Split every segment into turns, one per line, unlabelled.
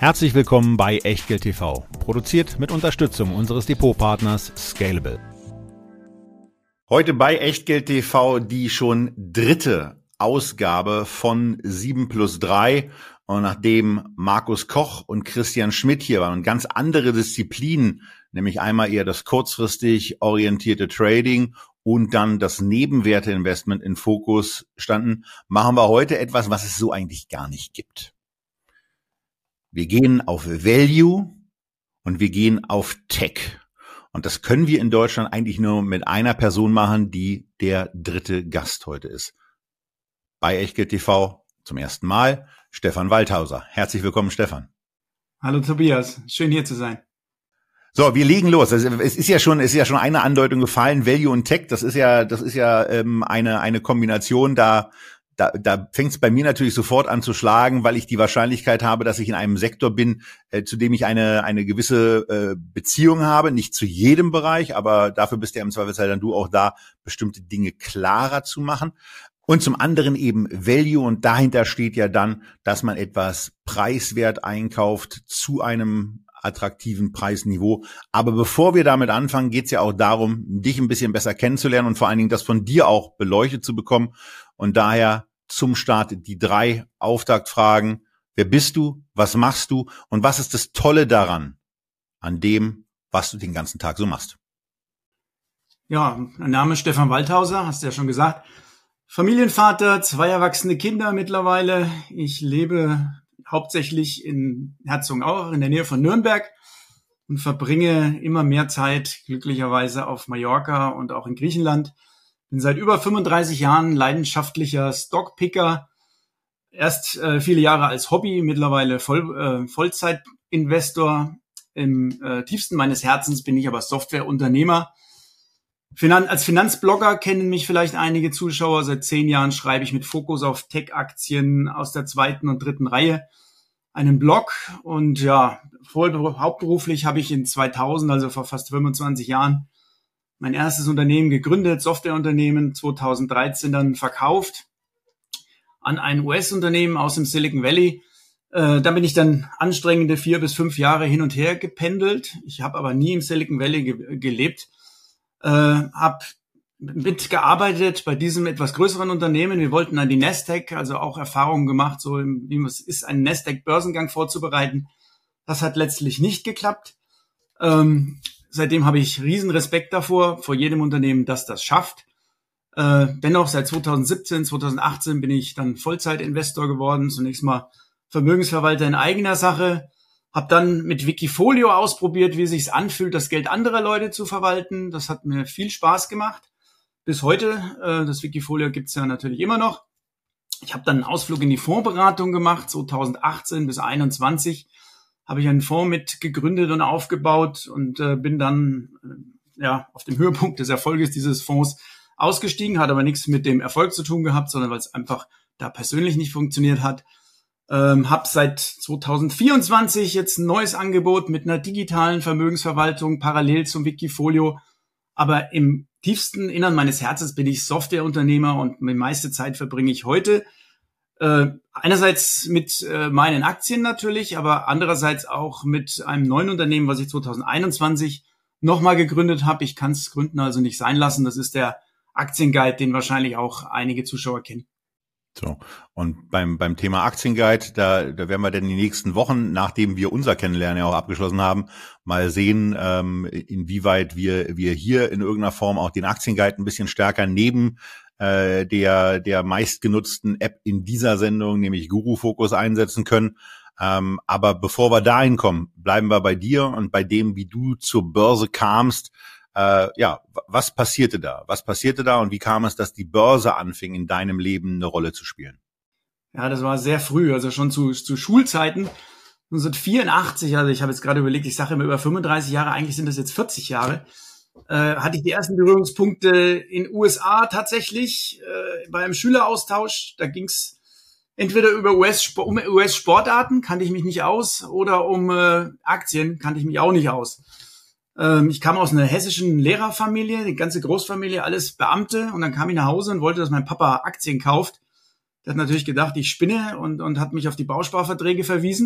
Herzlich willkommen bei Echtgeld TV, produziert mit Unterstützung unseres Depotpartners Scalable. Heute bei Echtgeld TV die schon dritte Ausgabe von 7+3. Und nachdem Markus Koch und Christian Schmidt hier waren und ganz andere Disziplinen, nämlich einmal eher das kurzfristig orientierte Trading und dann das Nebenwerteinvestment in Fokus standen, machen wir heute etwas, was es so eigentlich gar nicht gibt. Wir gehen auf Value und wir gehen auf Tech. Und das können wir in Deutschland eigentlich nur mit einer Person machen, die der dritte Gast heute ist. Bei Echtgeld TV zum ersten Mal Stefan Waldhauser. Herzlich willkommen, Stefan.
Hallo Tobias, schön hier zu sein.
So, wir legen los. Es ist ja schon eine Andeutung gefallen. Value und Tech, das ist ja eine Kombination. Da fängt es bei mir natürlich sofort an zu schlagen, weil ich die Wahrscheinlichkeit habe, dass ich in einem Sektor bin, zu dem ich eine gewisse Beziehung habe. Nicht zu jedem Bereich, aber dafür bist ja im Zweifelsfall dann du auch da, bestimmte Dinge klarer zu machen. Und zum anderen eben Value, und dahinter steht ja dann, dass man etwas preiswert einkauft zu einem attraktiven Preisniveau. Aber bevor wir damit anfangen, geht es ja auch darum, dich ein bisschen besser kennenzulernen und vor allen Dingen das von dir auch beleuchtet zu bekommen. Und daher zum Start die 3 Auftaktfragen. Wer bist du? Was machst du? Und was ist das Tolle daran, an dem, was du den ganzen Tag so machst?
Ja, mein Name ist Stefan Waldhauser, hast du ja schon gesagt. Familienvater, 2 erwachsene Kinder mittlerweile. Ich lebe hauptsächlich in Herzogenaurach in der Nähe von Nürnberg und verbringe immer mehr Zeit glücklicherweise auf Mallorca und auch in Griechenland. Bin seit über 35 Jahren leidenschaftlicher Stockpicker. Erst viele Jahre als Hobby, mittlerweile Vollzeitinvestor. Im tiefsten meines Herzens bin ich aber Softwareunternehmer. Als Finanzblogger kennen mich vielleicht einige Zuschauer. Seit 10 Jahren schreibe ich mit Fokus auf Tech-Aktien aus der 2. und 3. Reihe einen Blog. Und ja, hauptberuflich habe ich in 2000, also vor fast 25 Jahren, mein erstes Unternehmen gegründet, Softwareunternehmen, 2013 dann verkauft an ein US-Unternehmen aus dem Silicon Valley. Da bin ich dann anstrengende 4 bis 5 Jahre hin und her gependelt. Ich habe aber nie im Silicon Valley gelebt. Habe mitgearbeitet bei diesem etwas größeren Unternehmen. Wir wollten an die Nasdaq, also auch Erfahrungen gemacht, so wie es ist, einen Nasdaq-Börsengang vorzubereiten. Das hat letztlich nicht geklappt. Seitdem habe ich riesen Respekt davor, vor jedem Unternehmen, das das schafft. Dennoch, seit 2017, 2018 bin ich dann Vollzeitinvestor geworden. Zunächst mal Vermögensverwalter in eigener Sache. Habe dann mit Wikifolio ausprobiert, wie es sich anfühlt, das Geld anderer Leute zu verwalten. Das hat mir viel Spaß gemacht. Bis heute, das Wikifolio gibt's ja natürlich immer noch. Ich habe dann einen Ausflug in die Fondsberatung gemacht, 2018 bis 2021 habe ich einen Fonds mit gegründet und aufgebaut und bin dann auf dem Höhepunkt des Erfolges dieses Fonds ausgestiegen, hat aber nichts mit dem Erfolg zu tun gehabt, sondern weil es einfach da persönlich nicht funktioniert hat. Habe seit 2024 jetzt ein neues Angebot mit einer digitalen Vermögensverwaltung parallel zum Wikifolio. Aber im tiefsten Innern meines Herzens bin ich Softwareunternehmer und die meiste Zeit verbringe ich heute einerseits mit meinen Aktien natürlich, aber andererseits auch mit einem neuen Unternehmen, was ich 2021 nochmal gegründet habe. Ich kann es gründen also nicht sein lassen. Das ist der Aktienguide, den wahrscheinlich auch einige Zuschauer kennen.
So, und beim Thema Aktienguide, da werden wir dann die nächsten Wochen, nachdem wir unser Kennenlernen ja auch abgeschlossen haben, mal sehen, inwieweit wir hier in irgendeiner Form auch den Aktienguide ein bisschen stärker neben der meistgenutzten App in dieser Sendung, nämlich Guru Focus, einsetzen können. Aber bevor wir dahin kommen, bleiben wir bei dir und bei dem, wie du zur Börse kamst. Was passierte da? Und wie kam es, dass die Börse anfing, in deinem Leben eine Rolle zu spielen?
Ja, das war sehr früh, also schon zu Schulzeiten. 1984, also ich habe jetzt gerade überlegt, ich sage immer über 35 Jahre, eigentlich sind das jetzt 40 Jahre, hatte ich die ersten Berührungspunkte in USA tatsächlich bei einem Schüleraustausch. Da ging's entweder über US-Sportarten, kannte ich mich nicht aus, oder um Aktien, kannte ich mich auch nicht aus. Ich kam aus einer hessischen Lehrerfamilie, die ganze Großfamilie, alles Beamte. Und dann kam ich nach Hause und wollte, dass mein Papa Aktien kauft. Der hat natürlich gedacht, ich spinne und hat mich auf die Bausparverträge verwiesen.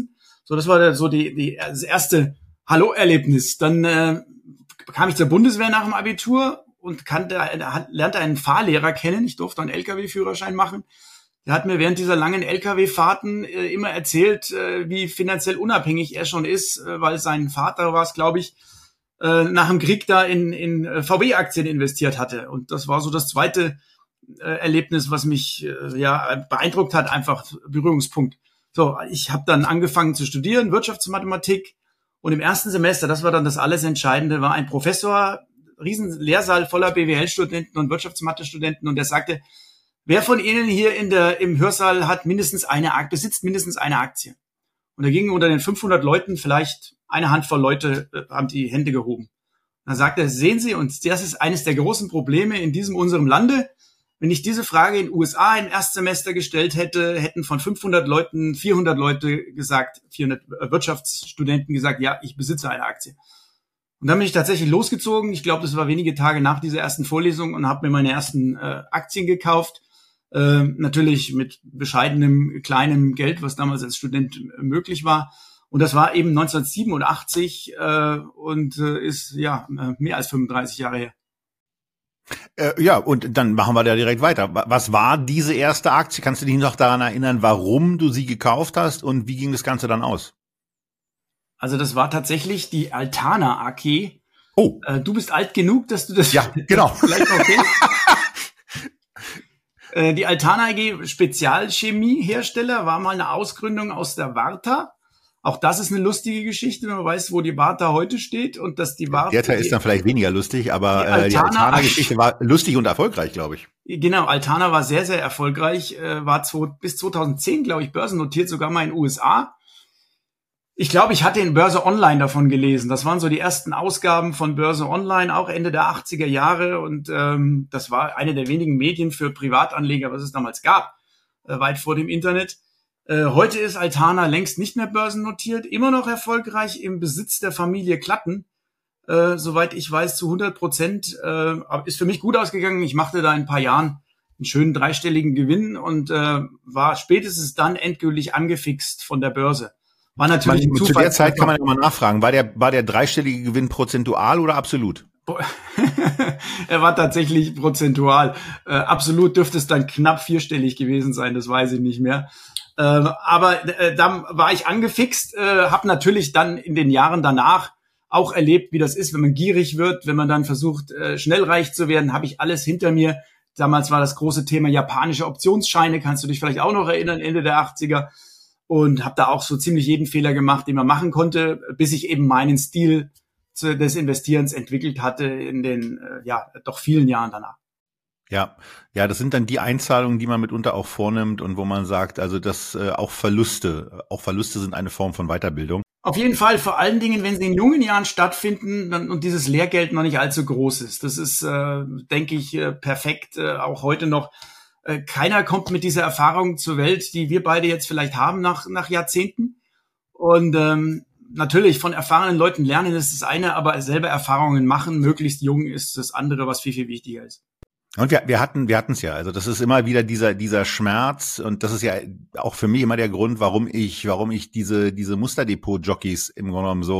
So, das war so das erste Hallo-Erlebnis. Dann kam ich zur Bundeswehr nach dem Abitur und lernte einen Fahrlehrer kennen. Ich durfte einen LKW-Führerschein machen. Der hat mir während dieser langen LKW-Fahrten immer erzählt, wie finanziell unabhängig er schon ist, weil sein Vater war es, glaube ich, nach dem Krieg da in VW-Aktien investiert hatte. Und das war so das zweite Erlebnis, was mich beeindruckt hat, einfach Berührungspunkt. So, ich habe dann angefangen zu studieren, Wirtschaftsmathematik. Und im ersten Semester, das war dann das alles Entscheidende, war ein Professor, riesen Lehrsaal voller BWL-Studenten und Wirtschaftsmathe-Studenten. Und der sagte, wer von Ihnen hier im Hörsaal besitzt mindestens eine Aktie? Und da gingen unter den 500 Leuten vielleicht eine Handvoll Leute, haben die Hände gehoben. Dann sagte er, sehen Sie, und das ist eines der großen Probleme in unserem Lande. Wenn ich diese Frage in den USA im Erstsemester gestellt hätte, hätten von 500 Leuten 400 Leute gesagt, 400 Wirtschaftsstudenten gesagt, ja, ich besitze eine Aktie. Und dann bin ich tatsächlich losgezogen. Ich glaube, das war wenige Tage nach dieser ersten Vorlesung und habe mir meine ersten Aktien gekauft. Natürlich mit bescheidenem, kleinem Geld, was damals als Student möglich war. Und das war eben 1987 und ist mehr als 35 Jahre her.
Und dann machen wir da direkt weiter. Was war diese erste Aktie? Kannst du dich noch daran erinnern, warum du sie gekauft hast und wie ging das Ganze dann aus?
Also das war tatsächlich die Altana AG.
Oh.
Du bist alt genug, dass du das
genau.
vielleicht noch kennst. Die Altana AG, Spezialchemiehersteller, war mal eine Ausgründung aus der Warta. Auch das ist eine lustige Geschichte, wenn man weiß, wo die Warta heute steht und dass die Warta...
Der Teil ist dann vielleicht weniger lustig, aber die Altana-Geschichte war lustig und erfolgreich, glaube ich.
Genau, Altana war sehr, sehr erfolgreich, war bis 2010, glaube ich, börsennotiert, sogar mal in den USA. Ich glaube, ich hatte in Börse Online davon gelesen. Das waren so die ersten Ausgaben von Börse Online, auch Ende der 80er Jahre. Und das war eine der wenigen Medien für Privatanleger, was es damals gab, weit vor dem Internet. Heute ist Altana längst nicht mehr börsennotiert, immer noch erfolgreich im Besitz der Familie Klatten. Soweit ich weiß, zu 100%. Ist für mich gut ausgegangen. Ich machte da in ein paar Jahren einen schönen dreistelligen Gewinn und war spätestens dann endgültig angefixt von der Börse. War natürlich ein Zufall.
Zu der Zeit kann man ja mal nachfragen, war der dreistellige Gewinn prozentual oder absolut?
Er war tatsächlich prozentual. Absolut dürfte es dann knapp vierstellig gewesen sein, das weiß ich nicht mehr. Aber dann war ich angefixt, habe natürlich dann in den Jahren danach auch erlebt, wie das ist, wenn man gierig wird, wenn man dann versucht, schnell reich zu werden, habe ich alles hinter mir. Damals war das große Thema japanische Optionsscheine, kannst du dich vielleicht auch noch erinnern, Ende der 80er. Und habe da auch so ziemlich jeden Fehler gemacht, den man machen konnte, bis ich eben meinen Stil des Investierens entwickelt hatte in den doch vielen Jahren danach.
Ja, das sind dann die Einzahlungen, die man mitunter auch vornimmt und wo man sagt, also dass auch Verluste sind eine Form von Weiterbildung.
Auf jeden Fall, vor allen Dingen, wenn sie in jungen Jahren stattfinden und dieses Lehrgeld noch nicht allzu groß ist. Das ist, denke ich, perfekt, auch heute noch. Keiner kommt mit dieser Erfahrung zur Welt, die wir beide jetzt vielleicht haben nach Jahrzehnten. Und natürlich von erfahrenen Leuten lernen ist das eine, aber selber Erfahrungen machen, möglichst jung, ist das andere, was viel, viel wichtiger ist.
Und wir hatten's ja. Also das ist immer wieder dieser Schmerz und das ist ja auch für mich immer der Grund, warum ich diese Musterdepot-Jockeys im Grunde genommen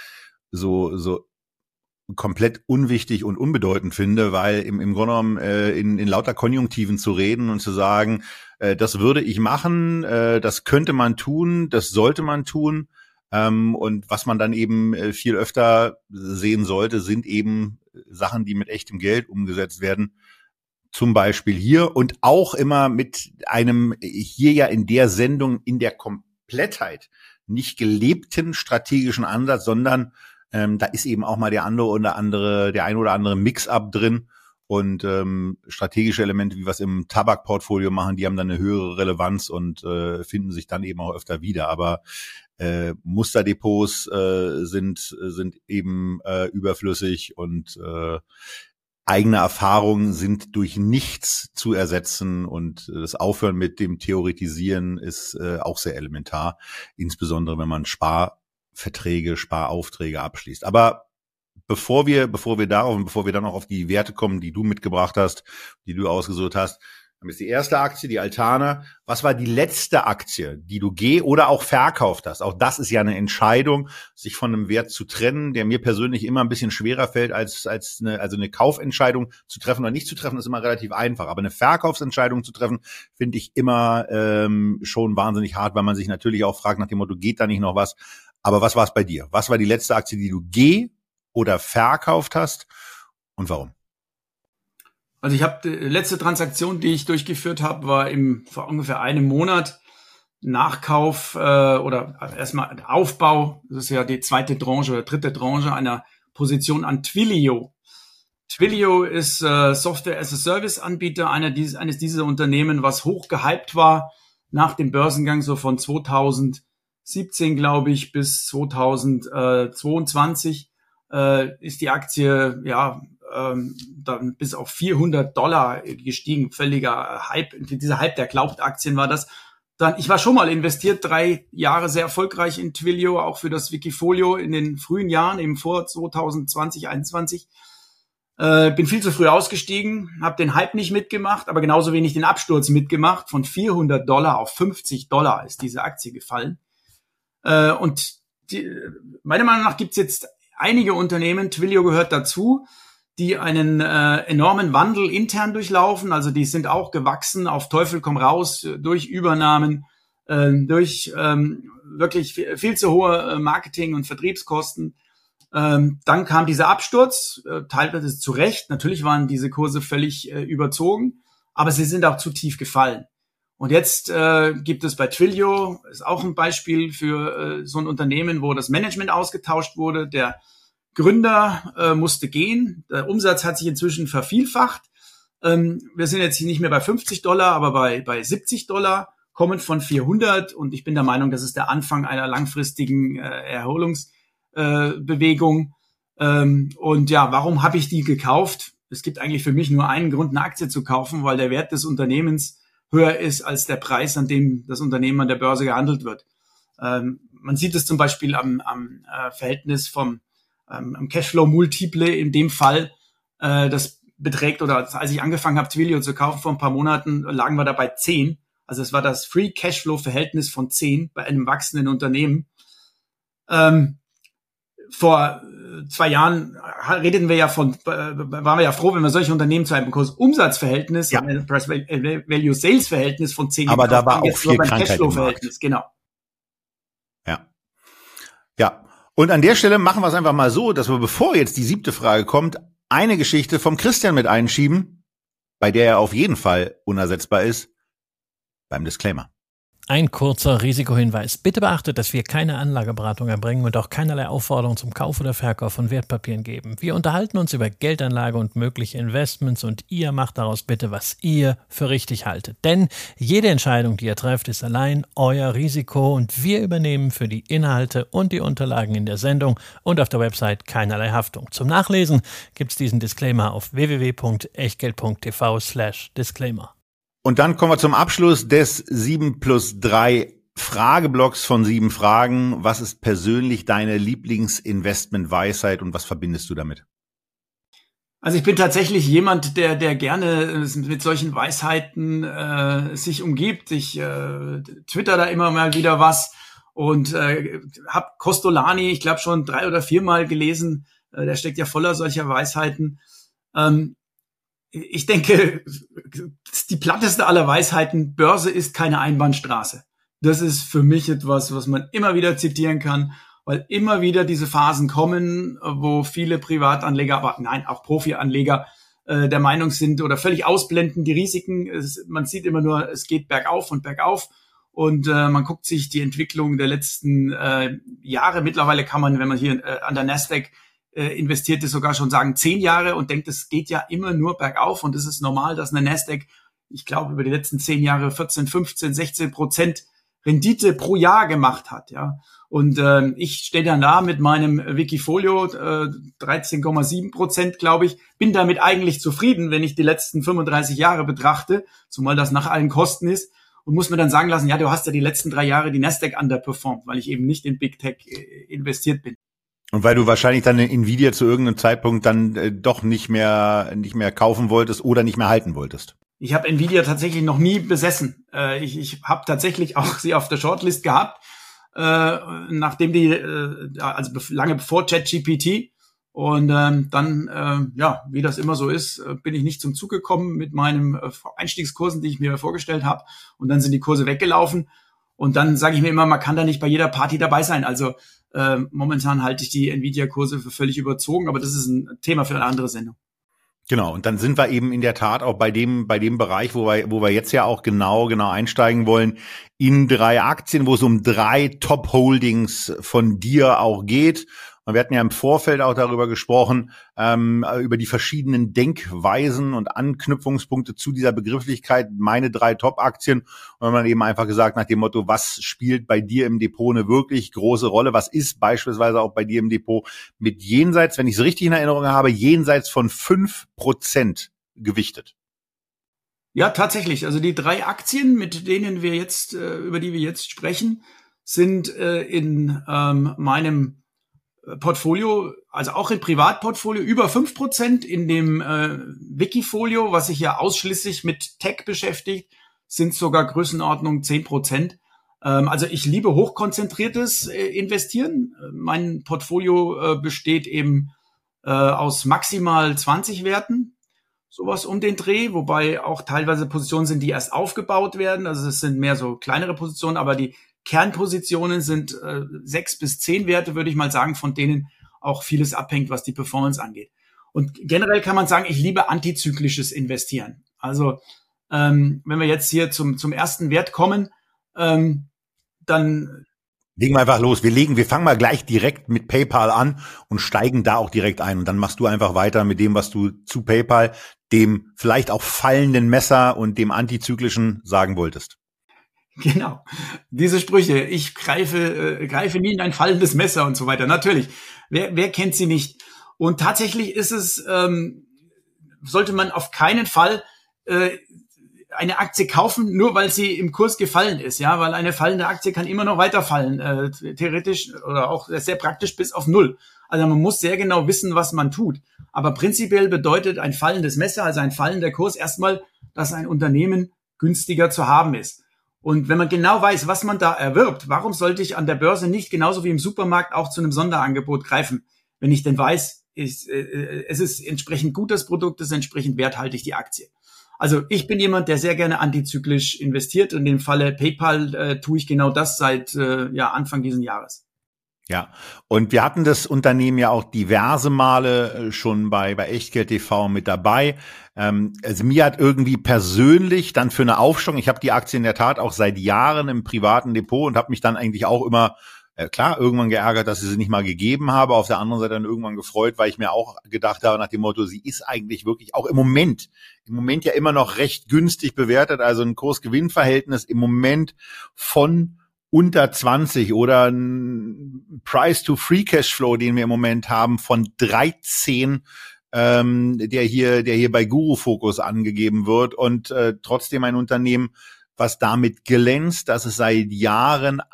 so komplett unwichtig und unbedeutend finde, weil im Grunde genommen in lauter Konjunktiven zu reden und zu sagen, das würde ich machen, das könnte man tun, das sollte man tun, und was man dann eben viel öfter sehen sollte, sind eben Sachen, die mit echtem Geld umgesetzt werden. Zum Beispiel hier und auch immer mit einem hier ja in der Sendung in der Komplettheit nicht gelebten strategischen Ansatz, sondern da ist eben auch mal der ein oder andere Mix-up drin und strategische Elemente, wie wir es im Tabakportfolio machen, die haben dann eine höhere Relevanz und finden sich dann eben auch öfter wieder. Aber Musterdepots sind eben überflüssig und eigene Erfahrungen sind durch nichts zu ersetzen und das Aufhören mit dem Theoretisieren ist auch sehr elementar, insbesondere wenn man Sparaufträge abschließt. Aber bevor wir dann auch auf die Werte kommen, die du mitgebracht hast, die du ausgesucht hast, haben jetzt die erste Aktie, die Altana. Was war die letzte Aktie, die du oder auch verkauft hast? Auch das ist ja eine Entscheidung, sich von einem Wert zu trennen, der mir persönlich immer ein bisschen schwerer fällt, als eine Kaufentscheidung zu treffen oder nicht zu treffen, ist immer relativ einfach. Aber eine Verkaufsentscheidung zu treffen, finde ich immer schon wahnsinnig hart, weil man sich natürlich auch fragt nach dem Motto, geht da nicht noch was? Aber was war es bei dir? Was war die letzte Aktie, die du oder verkauft hast und warum?
Also ich habe die letzte Transaktion, die ich durchgeführt habe, war vor ungefähr einem Monat Nachkauf oder erstmal Aufbau. Das ist ja die zweite Tranche oder dritte Tranche einer Position an Twilio. Twilio ist Software-as-a-Service-Anbieter, eines dieser Unternehmen, was hoch gehypt war nach dem Börsengang so von 2017, glaube ich, bis 2022 ist die Aktie dann bis auf $400 gestiegen. Völliger Hype. Dieser Hype der Glaubt-Aktien war das. Dann, ich war schon mal investiert, 3 Jahre sehr erfolgreich in Twilio, auch für das Wikifolio in den frühen Jahren, eben vor 2020, 2021. Bin viel zu früh ausgestiegen, habe den Hype nicht mitgemacht, aber genauso wenig den Absturz mitgemacht. Von $400 auf $50 ist diese Aktie gefallen. Meiner Meinung nach gibt es jetzt einige Unternehmen, Twilio gehört dazu, die einen enormen Wandel intern durchlaufen. Also die sind auch gewachsen, auf Teufel komm raus, durch Übernahmen, durch wirklich viel zu hohe Marketing- und Vertriebskosten. Dann kam dieser Absturz, teilweise zu Recht. Natürlich waren diese Kurse völlig überzogen, aber sie sind auch zu tief gefallen. Und jetzt gibt es bei Twilio, ist auch ein Beispiel für so ein Unternehmen, wo das Management ausgetauscht wurde. Der Gründer musste gehen. Der Umsatz hat sich inzwischen vervielfacht. Wir sind jetzt nicht mehr bei $50, aber bei $70, kommen von 400. Und ich bin der Meinung, das ist der Anfang einer langfristigen Erholungsbewegung. Und ja, warum habe ich die gekauft? Es gibt eigentlich für mich nur einen Grund, eine Aktie zu kaufen, weil der Wert des Unternehmens höher ist als der Preis, an dem das Unternehmen an der Börse gehandelt wird. Man sieht es zum Beispiel am Verhältnis vom Cashflow-Multiple in dem Fall, das beträgt, oder als ich angefangen habe, Twilio zu kaufen vor ein paar Monaten, lagen wir da bei 10. Also es war das Free Cashflow-Verhältnis von 10 bei einem wachsenden Unternehmen. Vor 2 Jahren waren wir ja froh, wenn wir solche Unternehmen zu einem Kurs-Umsatz-Verhältnis, ein Price-Value-Sales-Verhältnis von 10
aber da war auch viel Krankheit
Cashflow-Verhältnis, genau.
Ja. Und an der Stelle machen wir es einfach mal so, dass wir, bevor jetzt die 7. Frage kommt, eine Geschichte vom Christian mit einschieben, bei der er auf jeden Fall unersetzbar ist, beim Disclaimer.
Ein kurzer Risikohinweis. Bitte beachtet, dass wir keine Anlageberatung erbringen und auch keinerlei Aufforderung zum Kauf oder Verkauf von Wertpapieren geben. Wir unterhalten uns über Geldanlage und mögliche Investments und ihr macht daraus bitte, was ihr für richtig haltet. Denn jede Entscheidung, die ihr trefft, ist allein euer Risiko und wir übernehmen für die Inhalte und die Unterlagen in der Sendung und auf der Website keinerlei Haftung. Zum Nachlesen gibt's diesen Disclaimer auf www.echtgeld.tv/Disclaimer.
Und dann kommen wir zum Abschluss des 7+3 Frageblocks von 7 Fragen. Was ist persönlich deine Lieblingsinvestment-Weisheit und was verbindest du damit?
Also ich bin tatsächlich jemand, der gerne mit solchen Weisheiten sich umgibt. Ich twitter da immer mal wieder was und habe Costolani, ich glaube schon 3 oder 4 Mal gelesen. Der steckt ja voller solcher Weisheiten. Ich denke, die platteste aller Weisheiten, Börse ist keine Einbahnstraße. Das ist für mich etwas, was man immer wieder zitieren kann, weil immer wieder diese Phasen kommen, wo viele Privatanleger, aber nein, auch Profianleger der Meinung sind oder völlig ausblenden die Risiken. Man sieht immer nur, es geht bergauf und bergauf und man guckt sich die Entwicklung der letzten Jahre. Mittlerweile kann man, wenn man hier an der Nasdaq investiert ist, sogar schon sagen 10 Jahre und denkt, es geht ja immer nur bergauf und es ist normal, dass eine Nasdaq, ich glaube, über die letzten 10 Jahre 14, 15, 16% Rendite pro Jahr gemacht hat, ja. Und ich stehe dann da mit meinem Wikifolio 13,7%, glaube ich, bin damit eigentlich zufrieden, wenn ich die letzten 35 Jahre betrachte, zumal das nach allen Kosten ist, und muss mir dann sagen lassen, ja, du hast ja die letzten 3 Jahre die Nasdaq underperformed, weil ich eben nicht in Big Tech investiert bin.
Und weil du wahrscheinlich dann Nvidia zu irgendeinem Zeitpunkt dann doch nicht mehr kaufen wolltest oder nicht mehr halten wolltest.
Ich habe Nvidia tatsächlich noch nie besessen. Ich habe tatsächlich auch sie auf der Shortlist gehabt, nachdem also lange bevor ChatGPT. Und dann, wie das immer so ist, bin ich nicht zum Zug gekommen mit meinen Einstiegskursen, die ich mir vorgestellt habe. Und dann sind die Kurse weggelaufen. Und dann sage ich mir immer, man kann da nicht bei jeder Party dabei sein. Also momentan halte ich die Nvidia-Kurse für völlig überzogen, aber das ist ein Thema für eine andere Sendung.
Genau, und dann sind wir eben in der Tat auch bei dem Bereich, wo wir jetzt ja auch genau einsteigen wollen, in 3 Aktien, wo es um 3 Top-Holdings von dir auch geht. Und wir hatten ja im Vorfeld auch darüber gesprochen, über die verschiedenen Denkweisen und Anknüpfungspunkte zu dieser Begrifflichkeit, meine 3 Top-Aktien. Und wenn man eben einfach gesagt nach dem Motto, was spielt bei dir im Depot eine wirklich große Rolle? Was ist beispielsweise auch bei dir im Depot mit jenseits, wenn ich es richtig in Erinnerung habe, jenseits von 5% gewichtet?
Ja, tatsächlich. Also die 3 Aktien, mit denen wir jetzt, über die wir jetzt sprechen, sind in meinem Portfolio, also auch im Privatportfolio, über 5%. In dem Wikifolio, was sich ja ausschließlich mit Tech beschäftigt, sind sogar Größenordnung 10%. Also ich liebe hochkonzentriertes Investieren. Mein Portfolio besteht eben aus maximal 20 Werten, sowas um den Dreh, wobei auch teilweise Positionen sind, die erst aufgebaut werden. Also es sind mehr so kleinere Positionen, aber die Kernpositionen sind 6 bis 10 Werte, würde ich mal sagen, von denen auch vieles abhängt, was die Performance angeht. Und generell kann man sagen, ich liebe antizyklisches Investieren. Also wenn wir jetzt hier zum ersten Wert kommen, dann
legen wir einfach los. Wir fangen mal gleich direkt mit PayPal an und steigen da auch direkt ein. Und dann machst du einfach weiter mit dem, was du zu PayPal, dem vielleicht auch fallenden Messer und dem antizyklischen sagen wolltest.
Genau, diese Sprüche, ich greife nie in ein fallendes Messer und so weiter. Natürlich, wer kennt sie nicht? Und tatsächlich ist es, sollte man auf keinen Fall eine Aktie kaufen, nur weil sie im Kurs gefallen ist, ja, weil eine fallende Aktie kann immer noch weiterfallen, theoretisch oder auch sehr praktisch bis auf 0. Also man muss sehr genau wissen, was man tut. Aber prinzipiell bedeutet ein fallendes Messer, also ein fallender Kurs, erstmal, dass ein Unternehmen günstiger zu haben ist. Und wenn man genau weiß, was man da erwirbt, warum sollte ich an der Börse nicht genauso wie im Supermarkt auch zu einem Sonderangebot greifen, wenn ich denn weiß, es ist entsprechend gut das Produkt, es ist entsprechend werthaltig die Aktie. Also ich bin jemand, der sehr gerne antizyklisch investiert. In dem Falle PayPal tue ich genau das seit Anfang dieses Jahres.
Ja, und wir hatten das Unternehmen ja auch diverse Male schon bei Echtgeld TV mit dabei. Also mir hat irgendwie persönlich dann für eine Aufstockung, ich habe die Aktie in der Tat auch seit Jahren im privaten Depot und habe mich dann eigentlich auch immer, klar, irgendwann geärgert, dass ich sie nicht mal gegeben habe. Auf der anderen Seite dann irgendwann gefreut, weil ich mir auch gedacht habe nach dem Motto, sie ist eigentlich wirklich auch im Moment ja immer noch recht günstig bewertet. Also ein Kurs-Gewinn-Verhältnis im Moment von unter 20 oder ein Price-to-Free-Cash-Flow, den wir im Moment haben, von 13, der hier bei Guru Focus angegeben wird und trotzdem ein Unternehmen, was damit glänzt, dass es seit Jahren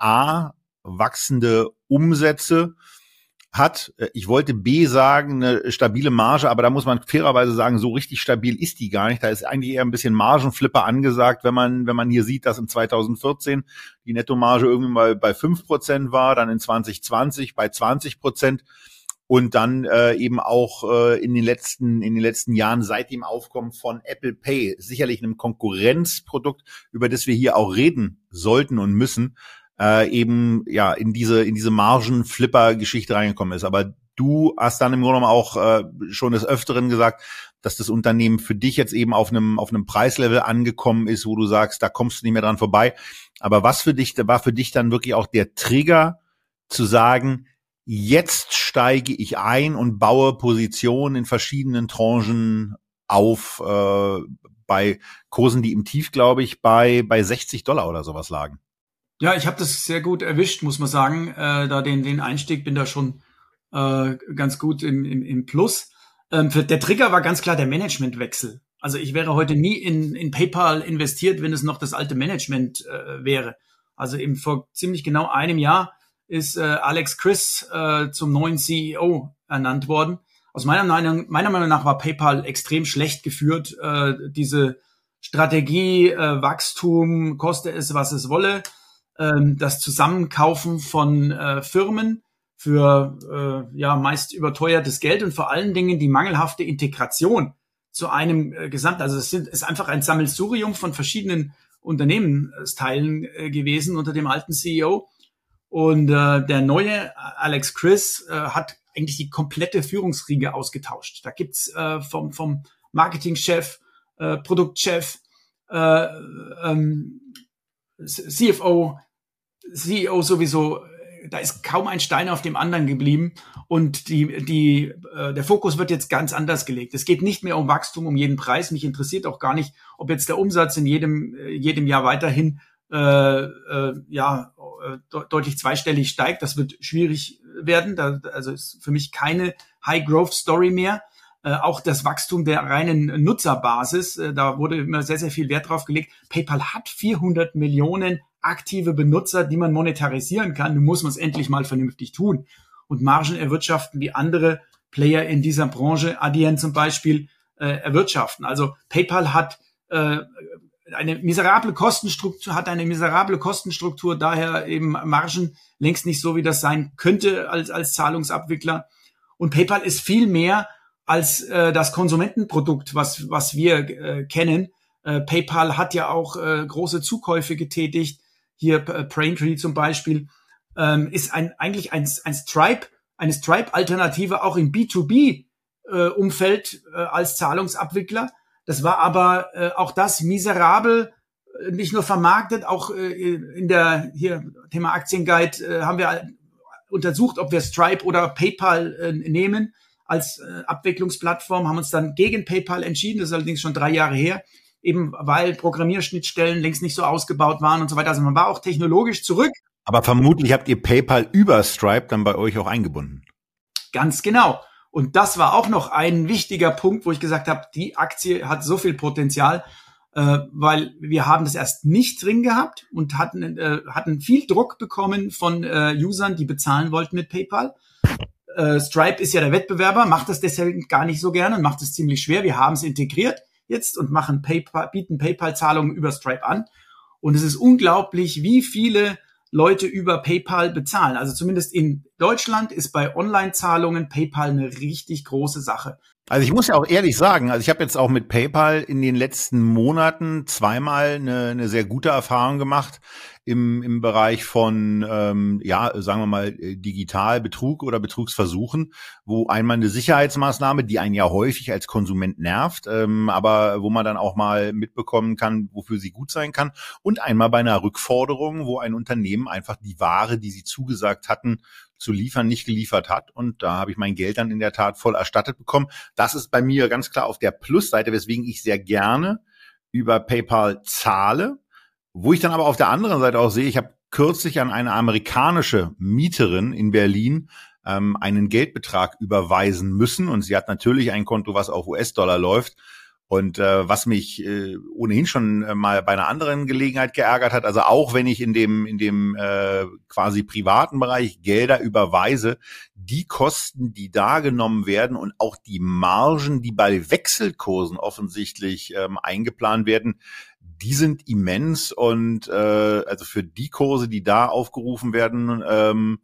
wachsende Umsätze hat. Ich wollte B sagen, eine stabile Marge, aber da muss man fairerweise sagen, so richtig stabil ist die gar nicht. Da ist eigentlich eher ein bisschen Margenflipper angesagt, wenn man hier sieht, dass in 2014 die Nettomarge irgendwie mal bei 5% war, dann in 2020 bei 20% und dann eben auch in den letzten Jahren seit dem Aufkommen von Apple Pay, sicherlich einem Konkurrenzprodukt, über das wir hier auch reden sollten und müssen, eben ja in diese Margenflipper-Geschichte reingekommen ist. Aber du hast dann im Grunde genommen auch schon des Öfteren gesagt, dass das Unternehmen für dich jetzt eben auf einem Preislevel angekommen ist, wo du sagst, da kommst du nicht mehr dran vorbei. Aber war für dich dann wirklich auch der Trigger zu sagen, jetzt steige ich ein und baue Positionen in verschiedenen Tranchen auf, bei Kursen, die im Tief, glaube ich, bei $60 oder sowas lagen?
Ja, ich habe das sehr gut erwischt, muss man sagen. Da den Einstieg bin da schon ganz gut im Plus. Der Trigger war ganz klar der Managementwechsel. Also ich wäre heute nie in PayPal investiert, wenn es noch das alte Management wäre. Also eben vor ziemlich genau einem Jahr ist Alex Chriss zum neuen CEO ernannt worden. Aus meiner Meinung nach war PayPal extrem schlecht geführt. Diese Strategie, Wachstum, koste es, was es wolle, das Zusammenkaufen von Firmen für meist überteuertes Geld und vor allen Dingen die mangelhafte Integration zu einem Gesamt. Also es ist einfach ein Sammelsurium von verschiedenen Unternehmensteilen gewesen unter dem alten CEO. Und der neue Alex Chriss hat eigentlich die komplette Führungsriege ausgetauscht. Da gibt's vom Marketingchef, Produktchef, CFO, CEO sowieso, da ist kaum ein Stein auf dem anderen geblieben und der Fokus wird jetzt ganz anders gelegt. Es geht nicht mehr um Wachstum um jeden Preis. Mich interessiert auch gar nicht, ob jetzt der Umsatz in jedem Jahr weiterhin deutlich zweistellig steigt. Das wird schwierig werden. Also ist für mich keine High-Growth-Story mehr. Auch das Wachstum der reinen Nutzerbasis, da wurde immer sehr, sehr viel Wert drauf gelegt. PayPal hat 400 Millionen aktive Benutzer, die man monetarisieren kann. Nun muss man es endlich mal vernünftig tun und Margen erwirtschaften, wie andere Player in dieser Branche, Adyen zum Beispiel, erwirtschaften. Also PayPal hat eine miserable Kostenstruktur, daher eben Margen längst nicht so, wie das sein könnte als Zahlungsabwickler. Und PayPal ist viel mehr als das Konsumentenprodukt, was wir kennen. PayPal hat ja auch große Zukäufe getätigt. Hier Braintree zum Beispiel ist eigentlich eine Stripe-Alternative auch im B2B-Umfeld als Zahlungsabwickler. Das war aber auch das miserabel, nicht nur vermarktet, auch in der hier Thema Aktienguide haben wir untersucht, ob wir Stripe oder PayPal nehmen als Abwicklungsplattform, haben uns dann gegen PayPal entschieden. Das ist allerdings schon 3 Jahre her, eben weil Programmierschnittstellen längst nicht so ausgebaut waren und so weiter. Also man war auch technologisch zurück.
Aber vermutlich habt ihr PayPal über Stripe dann bei euch auch eingebunden.
Ganz genau. Und das war auch noch ein wichtiger Punkt, wo ich gesagt habe, die Aktie hat so viel Potenzial, weil wir haben das erst nicht drin gehabt und hatten viel Druck bekommen von Usern, die bezahlen wollten mit PayPal. Stripe ist ja der Wettbewerber, macht das deshalb gar nicht so gerne und macht es ziemlich schwer. Wir haben es integriert jetzt und bieten PayPal-Zahlungen über Stripe an. Und es ist unglaublich, wie viele Leute über PayPal bezahlen. Also zumindest in Deutschland ist bei Online-Zahlungen PayPal eine richtig große Sache.
Also ich muss ja auch ehrlich sagen, also ich habe jetzt auch mit PayPal in den letzten Monaten zweimal eine sehr gute Erfahrung gemacht im Bereich von, sagen wir mal, Digitalbetrug oder Betrugsversuchen, wo einmal eine Sicherheitsmaßnahme, die einen ja häufig als Konsument nervt, aber wo man dann auch mal mitbekommen kann, wofür sie gut sein kann, und einmal bei einer Rückforderung, wo ein Unternehmen einfach die Ware, die sie zugesagt hatten, zu liefern, nicht geliefert hat. Und da habe ich mein Geld dann in der Tat voll erstattet bekommen. Das ist bei mir ganz klar auf der Plusseite, weswegen ich sehr gerne über PayPal zahle. Wo ich dann aber auf der anderen Seite auch sehe, ich habe kürzlich an eine amerikanische Mieterin in Berlin einen Geldbetrag überweisen müssen. Und sie hat natürlich ein Konto, was auf US-Dollar läuft. Und was mich ohnehin schon mal bei einer anderen Gelegenheit geärgert hat, also auch wenn ich in dem quasi privaten Bereich Gelder überweise, die Kosten, die da genommen werden und auch die Margen, die bei Wechselkursen offensichtlich eingeplant werden, die sind immens. Und also für die Kurse, die da aufgerufen werden,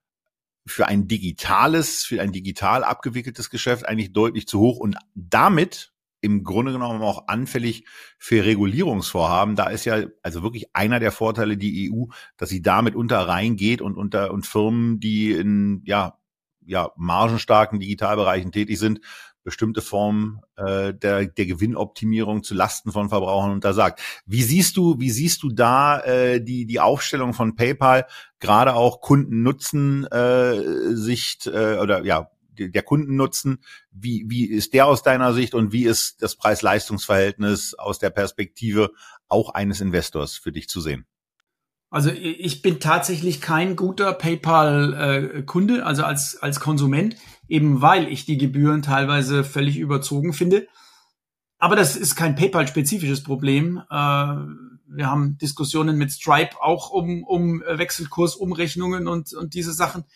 für ein digital abgewickeltes Geschäft eigentlich deutlich zu hoch und damit im Grunde genommen auch anfällig für Regulierungsvorhaben. Da ist ja also wirklich einer der Vorteile die EU, dass sie damit unter reingeht und Firmen, die in margenstarken Digitalbereichen tätig sind, bestimmte Formen der Gewinnoptimierung zu Lasten von Verbrauchern untersagt. Wie siehst du da die Aufstellung von PayPal, gerade auch Kundennutzen-Sicht der Kundennutzen, wie ist der aus deiner Sicht und wie ist das Preis-Leistungs-Verhältnis aus der Perspektive auch eines Investors für dich zu sehen?
Also ich bin tatsächlich kein guter PayPal-Kunde, also als Konsument, eben weil ich die Gebühren teilweise völlig überzogen finde. Aber das ist kein PayPal-spezifisches Problem. Wir haben Diskussionen mit Stripe auch um Wechselkursumrechnungen und diese Sachen.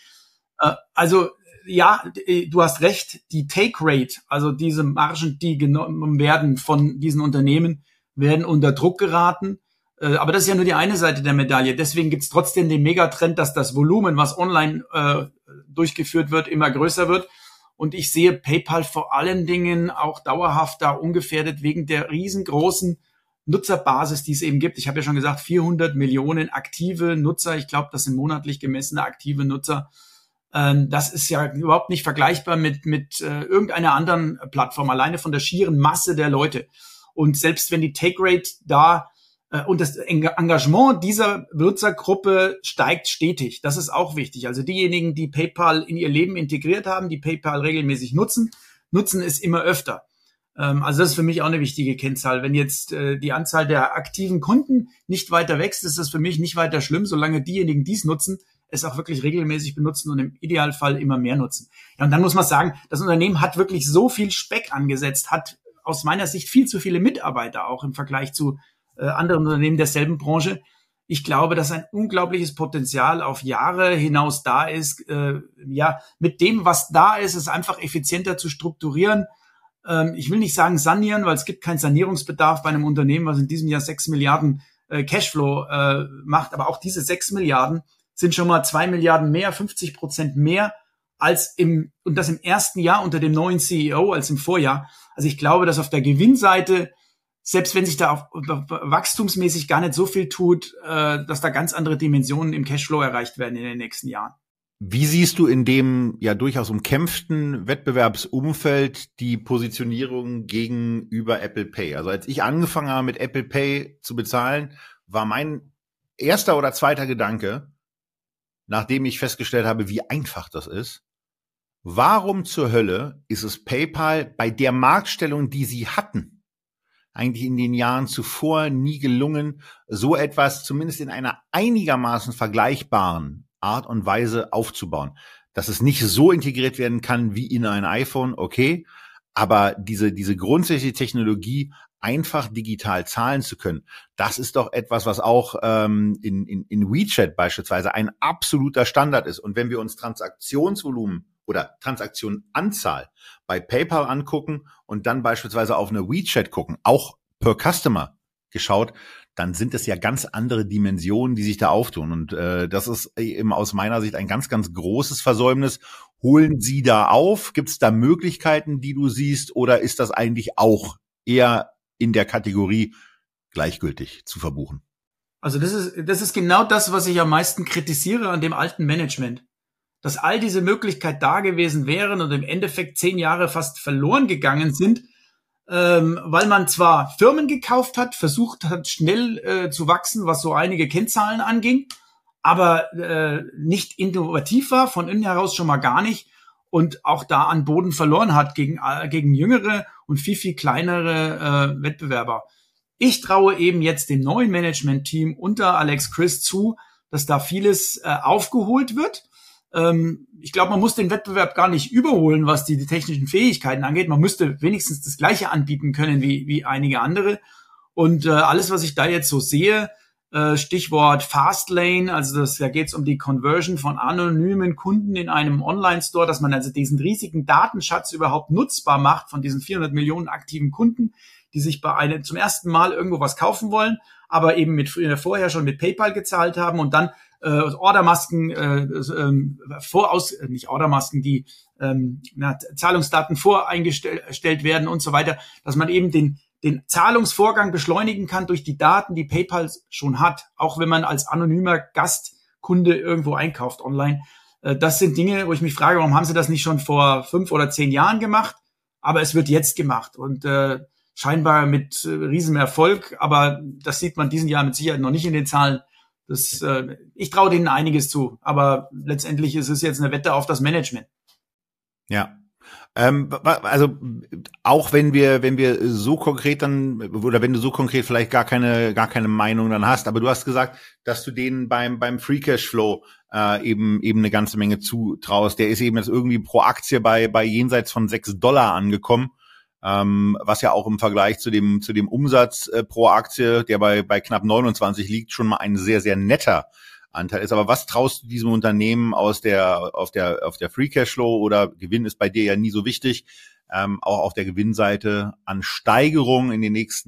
Ja, du hast recht, die Take Rate, also diese Margen, die genommen werden von diesen Unternehmen, werden unter Druck geraten. Aber das ist ja nur die eine Seite der Medaille. Deswegen gibt es trotzdem den Megatrend, dass das Volumen, was online durchgeführt wird, immer größer wird. Und ich sehe PayPal vor allen Dingen auch dauerhaft da ungefährdet wegen der riesengroßen Nutzerbasis, die es eben gibt. Ich habe ja schon gesagt, 400 Millionen aktive Nutzer. Ich glaube, das sind monatlich gemessene aktive Nutzer. Das ist ja überhaupt nicht vergleichbar mit irgendeiner anderen Plattform, alleine von der schieren Masse der Leute. Und selbst wenn die Take-Rate da und das Engagement dieser Nutzergruppe steigt stetig. Das ist auch wichtig. Also diejenigen, die PayPal in ihr Leben integriert haben, die PayPal regelmäßig nutzen es immer öfter. Also das ist für mich auch eine wichtige Kennzahl. Wenn jetzt die Anzahl der aktiven Kunden nicht weiter wächst, ist das für mich nicht weiter schlimm, solange diejenigen, die es nutzen, es auch wirklich regelmäßig benutzen und im Idealfall immer mehr nutzen. Ja, und dann muss man sagen, das Unternehmen hat wirklich so viel Speck angesetzt, hat aus meiner Sicht viel zu viele Mitarbeiter auch im Vergleich zu anderen Unternehmen derselben Branche. Ich glaube, dass ein unglaubliches Potenzial auf Jahre hinaus da ist. Mit dem, was da ist, es einfach effizienter zu strukturieren. Ich will nicht sagen sanieren, weil es gibt keinen Sanierungsbedarf bei einem Unternehmen, was in diesem Jahr 6 Milliarden Cashflow macht. Aber auch diese 6 Milliarden sind schon mal 2 Milliarden mehr, 50% mehr als und das im ersten Jahr unter dem neuen CEO als im Vorjahr. Also ich glaube, dass auf der Gewinnseite, selbst wenn sich da wachstumsmäßig gar nicht so viel tut, dass da ganz andere Dimensionen im Cashflow erreicht werden in den nächsten Jahren.
Wie siehst du in dem ja durchaus umkämpften Wettbewerbsumfeld die Positionierung gegenüber Apple Pay? Also als ich angefangen habe, mit Apple Pay zu bezahlen, war mein erster oder zweiter Gedanke, nachdem ich festgestellt habe, wie einfach das ist: Warum zur Hölle ist es PayPal bei der Marktstellung, die sie hatten, eigentlich in den Jahren zuvor nie gelungen, so etwas zumindest in einer einigermaßen vergleichbaren Art und Weise aufzubauen? Dass es nicht so integriert werden kann wie in ein iPhone, okay, aber diese grundsätzliche Technologie, einfach digital zahlen zu können, das ist doch etwas, was auch in WeChat beispielsweise ein absoluter Standard ist. Und wenn wir uns Transaktionsvolumen oder Transaktionenanzahl bei PayPal angucken und dann beispielsweise auf eine WeChat gucken, auch per Customer geschaut, dann sind es ja ganz andere Dimensionen, die sich da auftun. Und das ist eben aus meiner Sicht ein ganz, ganz großes Versäumnis. Holen Sie da auf? Gibt es da Möglichkeiten, die du siehst? Oder ist das eigentlich auch eher in der Kategorie gleichgültig zu verbuchen?
Also das ist genau das, was ich am meisten kritisiere an dem alten Management. Dass all diese Möglichkeiten da gewesen wären und im Endeffekt 10 Jahre fast verloren gegangen sind, weil man zwar Firmen gekauft hat, versucht hat, schnell zu wachsen, was so einige Kennzahlen anging, aber nicht innovativ war, von innen heraus schon mal gar nicht, und auch da an Boden verloren hat gegen jüngere und viel, viel kleinere Wettbewerber. Ich traue eben jetzt dem neuen Management-Team unter Alex Chriss zu, dass da vieles aufgeholt wird. Ich glaube, man muss den Wettbewerb gar nicht überholen, was die technischen Fähigkeiten angeht. Man müsste wenigstens das Gleiche anbieten können wie einige andere. Und alles, was ich da jetzt so sehe, Stichwort Fastlane, also da geht es um die Conversion von anonymen Kunden in einem Online-Store, dass man also diesen riesigen Datenschatz überhaupt nutzbar macht von diesen 400 Millionen aktiven Kunden, die sich bei einem zum ersten Mal irgendwo was kaufen wollen, aber eben vorher schon mit PayPal gezahlt haben und dann Ordermasken, nicht Ordermasken, die Zahlungsdaten voreingestellt werden und so weiter, dass man eben den Zahlungsvorgang beschleunigen kann durch die Daten, die PayPal schon hat, auch wenn man als anonymer Gastkunde irgendwo einkauft online. Das sind Dinge, wo ich mich frage, warum haben sie das nicht schon vor 5 oder 10 Jahren gemacht? Aber es wird jetzt gemacht und scheinbar mit riesem Erfolg, aber das sieht man diesen Jahr mit Sicherheit noch nicht in den Zahlen. Ich traue denen einiges zu, aber letztendlich ist es jetzt eine Wette auf das Management.
Ja. Also auch wenn wir so konkret dann, oder wenn du so konkret vielleicht gar keine Meinung dann hast, aber du hast gesagt, dass du denen beim Free Cashflow eben eine ganze Menge zutraust. Der ist eben jetzt irgendwie pro Aktie bei jenseits von $6 angekommen, was ja auch im Vergleich zu dem Umsatz pro Aktie, der bei knapp 29 liegt, schon mal ein sehr, sehr netter Anteil ist. Aber was traust du diesem Unternehmen auf der Free Cashflow, oder Gewinn ist bei dir ja nie so wichtig, auch auf der Gewinnseite an Steigerung in den nächsten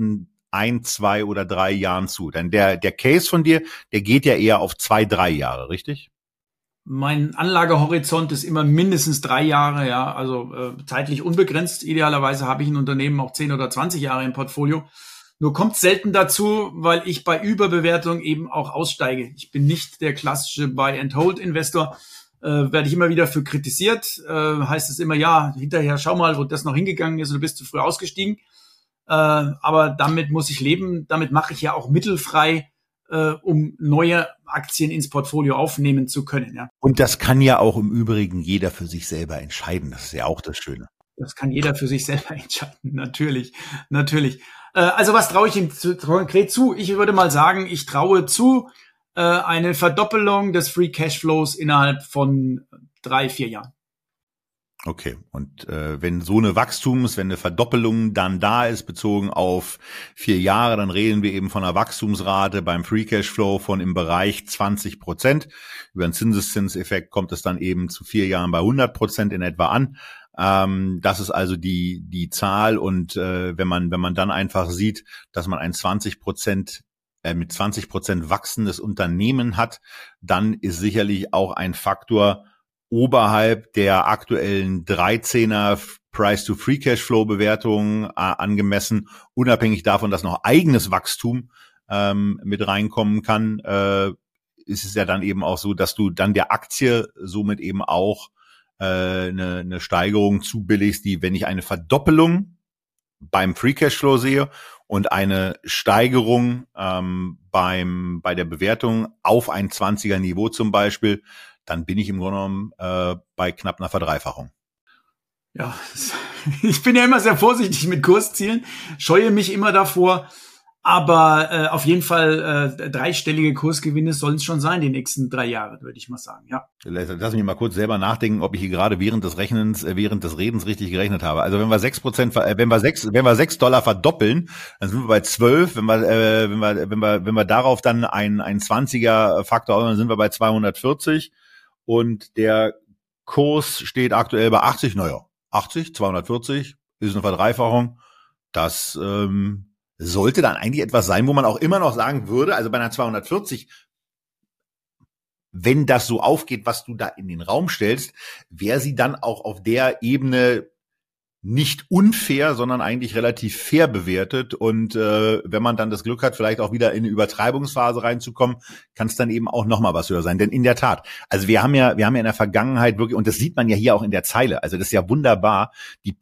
1, 2 oder 3 Jahren zu? Denn der Case von dir, der geht ja eher auf 2, 3 Jahre, richtig?
Mein Anlagehorizont ist immer mindestens 3 Jahre, ja, also zeitlich unbegrenzt. Idealerweise habe ich ein Unternehmen auch 10 oder 20 Jahre im Portfolio. Nur kommt selten dazu, weil ich bei Überbewertung eben auch aussteige. Ich bin nicht der klassische Buy-and-Hold-Investor. Werde ich immer wieder für kritisiert. Heißt es immer, ja, hinterher schau mal, wo das noch hingegangen ist und du bist zu früh ausgestiegen. Aber damit muss ich leben. Damit mache ich ja auch mittelfrei, um neue Aktien ins Portfolio aufnehmen zu können. Ja.
Und das kann ja auch im Übrigen jeder für sich selber entscheiden. Das ist ja auch das Schöne.
Das kann jeder für sich selber entscheiden. Natürlich. Also was traue ich ihm konkret zu? Ich würde mal sagen, ich traue zu eine Verdoppelung des Free Cashflows innerhalb von 3, 4 Jahren.
Okay, und wenn so eine wenn eine Verdoppelung dann da ist, bezogen auf 4 Jahre, dann reden wir eben von einer Wachstumsrate beim Free Cashflow von im Bereich 20%. Über einen Zinseszinseffekt kommt es dann eben zu 4 Jahren bei 100% in etwa an. Das ist also die Zahl, und wenn man dann einfach sieht, dass man ein 20% mit 20% wachsendes Unternehmen hat, dann ist sicherlich auch ein Faktor oberhalb der aktuellen 13er Price-to-Free-Cashflow-Bewertung angemessen, unabhängig davon, dass noch eigenes Wachstum mit reinkommen kann, ist es ja dann eben auch so, dass du dann der Aktie somit eben auch eine Steigerung zubilligst, die, wenn ich eine Verdoppelung beim Free Cashflow sehe und eine Steigerung bei der Bewertung auf ein 20er Niveau zum Beispiel, dann bin ich im Grunde genommen bei knapp einer Verdreifachung.
Ja, ich bin ja immer sehr vorsichtig mit Kurszielen, scheue mich immer davor, aber auf jeden Fall dreistellige Kursgewinne sollen es schon sein, die nächsten 3 Jahre, würde ich mal sagen, ja.
Lass mich mal kurz selber nachdenken, ob ich hier gerade während des Redens richtig gerechnet habe. Also wenn wir 6%, wenn wir $6 verdoppeln, dann sind wir bei 12. Wenn wir darauf dann ein 20er Faktor, dann sind wir bei 240. Und der Kurs steht aktuell bei 80. Naja, 80, 240 ist eine Verdreifachung. Das sollte dann eigentlich etwas sein, wo man auch immer noch sagen würde, also bei einer 240, wenn das so aufgeht, was du da in den Raum stellst, wäre sie dann auch auf der Ebene nicht unfair, sondern eigentlich relativ fair bewertet. Und wenn man dann das Glück hat, vielleicht auch wieder in eine Übertreibungsphase reinzukommen, kann es dann eben auch noch mal was höher sein. Denn in der Tat, also wir haben ja in der Vergangenheit wirklich, und das sieht man ja hier auch in der Zeile, also das ist ja wunderbar,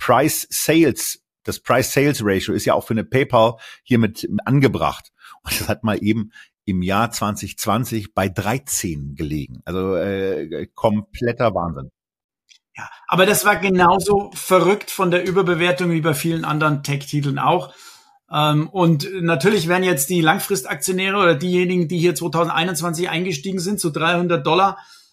das Price-Sales-Ratio ist ja auch für eine PayPal hier mit angebracht. Und das hat mal eben im Jahr 2020 bei 13 gelegen. Also kompletter Wahnsinn.
Ja, aber das war genauso verrückt von der Überbewertung wie bei vielen anderen Tech-Titeln auch. Und natürlich werden jetzt die Langfristaktionäre oder diejenigen, die hier 2021 eingestiegen sind, zu $300,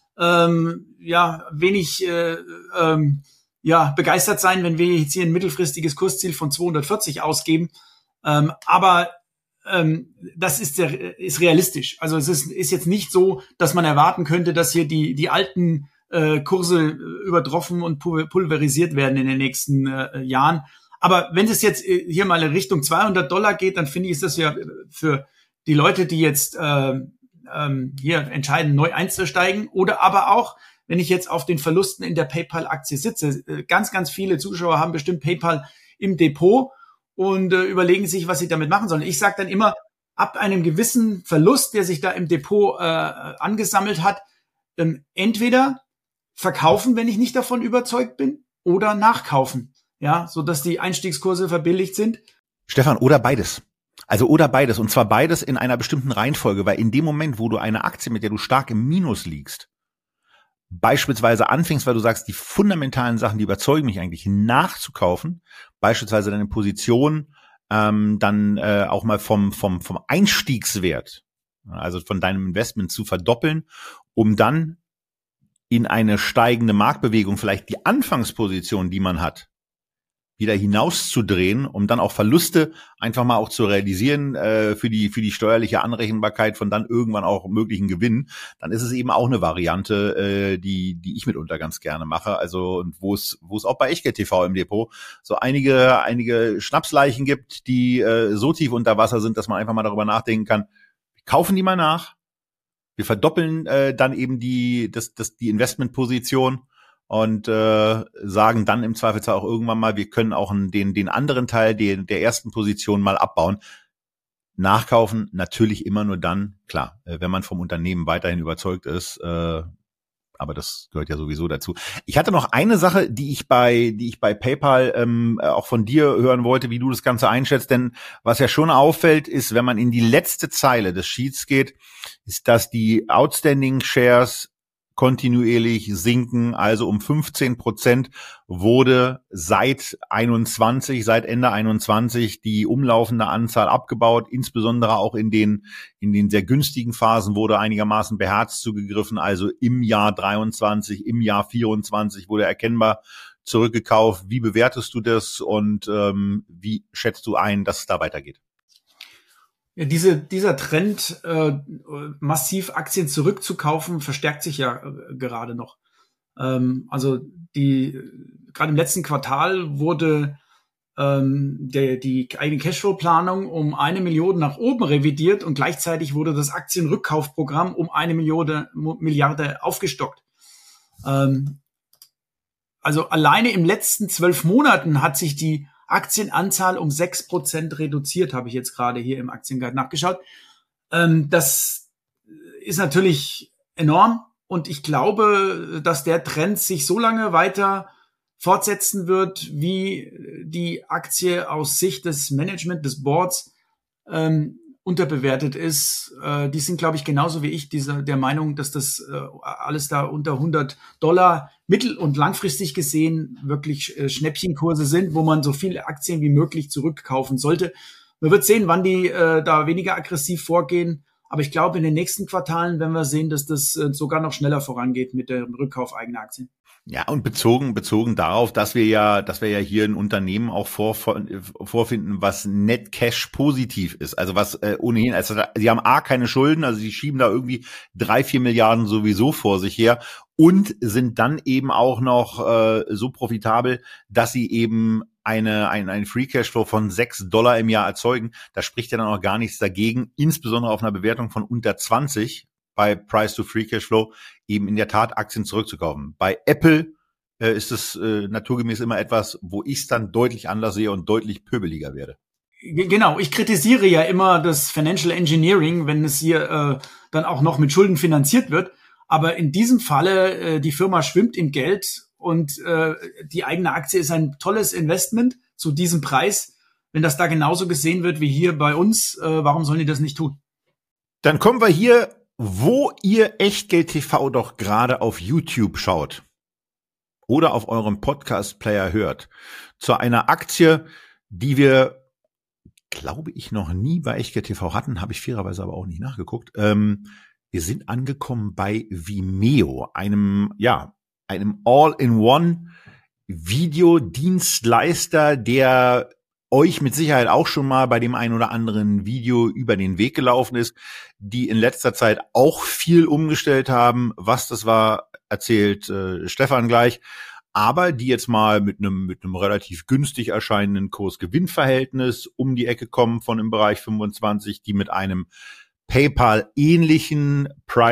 wenig begeistert sein, wenn wir jetzt hier ein mittelfristiges Kursziel von 240 ausgeben. Aber das ist realistisch. Also es ist jetzt nicht so, dass man erwarten könnte, dass hier die alten Kurse übertroffen und pulverisiert werden in den nächsten Jahren. Aber wenn es jetzt hier mal in Richtung $200 geht, dann finde ich, ist das ja für die Leute, die jetzt hier entscheiden, neu einzusteigen, oder aber auch, wenn ich jetzt auf den Verlusten in der PayPal-Aktie sitze. Ganz, ganz viele Zuschauer haben bestimmt PayPal im Depot und überlegen sich, was sie damit machen sollen. Ich sage dann immer, ab einem gewissen Verlust, der sich da im Depot angesammelt hat, entweder verkaufen, wenn ich nicht davon überzeugt bin, oder nachkaufen, ja, so dass die Einstiegskurse verbilligt sind.
Stefan, oder beides. Also oder beides, und zwar beides in einer bestimmten Reihenfolge, weil in dem Moment, wo du eine Aktie, mit der du stark im Minus liegst, beispielsweise anfängst, weil du sagst, die fundamentalen Sachen, die überzeugen mich eigentlich, nachzukaufen, beispielsweise deine Position dann auch mal vom Einstiegswert, also von deinem Investment zu verdoppeln, um dann in eine steigende Marktbewegung vielleicht die Anfangsposition, die man hat, wieder hinauszudrehen, um dann auch Verluste einfach mal auch zu realisieren für die steuerliche Anrechenbarkeit von dann irgendwann auch möglichen Gewinnen, dann ist es eben auch eine Variante, die ich mitunter ganz gerne mache. Also und wo es auch bei Echtgeld TV im Depot so einige Schnapsleichen gibt, die so tief unter Wasser sind, dass man einfach mal darüber nachdenken kann, wir kaufen die mal nach, wir verdoppeln dann eben die Investmentposition und sagen dann im Zweifelsfall auch irgendwann mal, wir können auch den anderen Teil der ersten Position mal abbauen. Nachkaufen natürlich immer nur dann, klar, wenn man vom Unternehmen weiterhin überzeugt ist, aber das gehört ja sowieso dazu. Ich hatte noch eine Sache, die ich bei PayPal auch von dir hören wollte, wie du das Ganze einschätzt, denn was ja schon auffällt, ist, wenn man in die letzte Zeile des Sheets geht, ist, dass die Outstanding Shares kontinuierlich sinken, also um 15% wurde seit Ende 21 die umlaufende Anzahl abgebaut, insbesondere auch in den sehr günstigen Phasen wurde einigermaßen beherzt zugegriffen, also im Jahr 23, im Jahr 24 wurde erkennbar zurückgekauft. Wie bewertest du das und wie schätzt du ein, dass es da weitergeht?
Ja, dieser Trend, massiv Aktien zurückzukaufen, verstärkt sich ja gerade noch. Also gerade im letzten Quartal wurde die eigene Cashflow-Planung um 1 Million nach oben revidiert und gleichzeitig wurde das Aktienrückkaufprogramm um 1 Milliarde aufgestockt. Also alleine im letzten 12 Monaten hat sich die Aktienanzahl um 6% reduziert, habe ich jetzt gerade hier im Aktienguide nachgeschaut. Das ist natürlich enorm und ich glaube, dass der Trend sich so lange weiter fortsetzen wird, wie die Aktie aus Sicht des Management, des Boards unterbewertet ist. Die sind, glaube ich, genauso wie ich der Meinung, dass das alles da unter $100 mittel- und langfristig gesehen wirklich Schnäppchenkurse sind, wo man so viele Aktien wie möglich zurückkaufen sollte. Man wird sehen, wann die da weniger aggressiv vorgehen. Aber ich glaube, in den nächsten Quartalen werden wir sehen, dass das sogar noch schneller vorangeht mit dem Rückkauf eigener Aktien.
Ja, und bezogen darauf, dass wir ja hier ein Unternehmen auch vorfinden, was net Cash positiv ist. Also was ohnehin, also sie haben keine Schulden, also sie schieben da irgendwie 3-4 Milliarden sowieso vor sich her und sind dann eben auch noch so profitabel, dass sie eben einen Free Cashflow von $6 im Jahr erzeugen. Da spricht ja dann auch gar nichts dagegen, insbesondere auf einer Bewertung von unter 20 bei Price to Free Cashflow eben in der Tat Aktien zurückzukaufen. Bei Apple ist es naturgemäß immer etwas, wo ich es dann deutlich anders sehe und deutlich pöbeliger werde.
Genau, ich kritisiere ja immer das Financial Engineering, wenn es hier dann auch noch mit Schulden finanziert wird. Aber in diesem Falle, die Firma schwimmt im Geld und die eigene Aktie ist ein tolles Investment zu diesem Preis. Wenn das da genauso gesehen wird wie hier bei uns, warum sollen die das nicht tun?
Dann kommen wir hier, wo ihr Echtgeld TV doch gerade auf YouTube schaut oder auf eurem Podcast-Player hört, zu einer Aktie, die wir, glaube ich, noch nie bei Echtgeld TV hatten, habe ich fairerweise aber auch nicht nachgeguckt. Wir sind angekommen bei Vimeo, einem All-in-One Videodienstleister, der euch mit Sicherheit auch schon mal bei dem einen oder anderen Video über den Weg gelaufen ist, die in letzter Zeit auch viel umgestellt haben. Was das war, erzählt Stefan gleich. Aber die jetzt mal mit einem relativ günstig erscheinenden Kurs-Gewinn-Verhältnis um die Ecke kommen von im Bereich 25, die mit einem PayPal-ähnlichen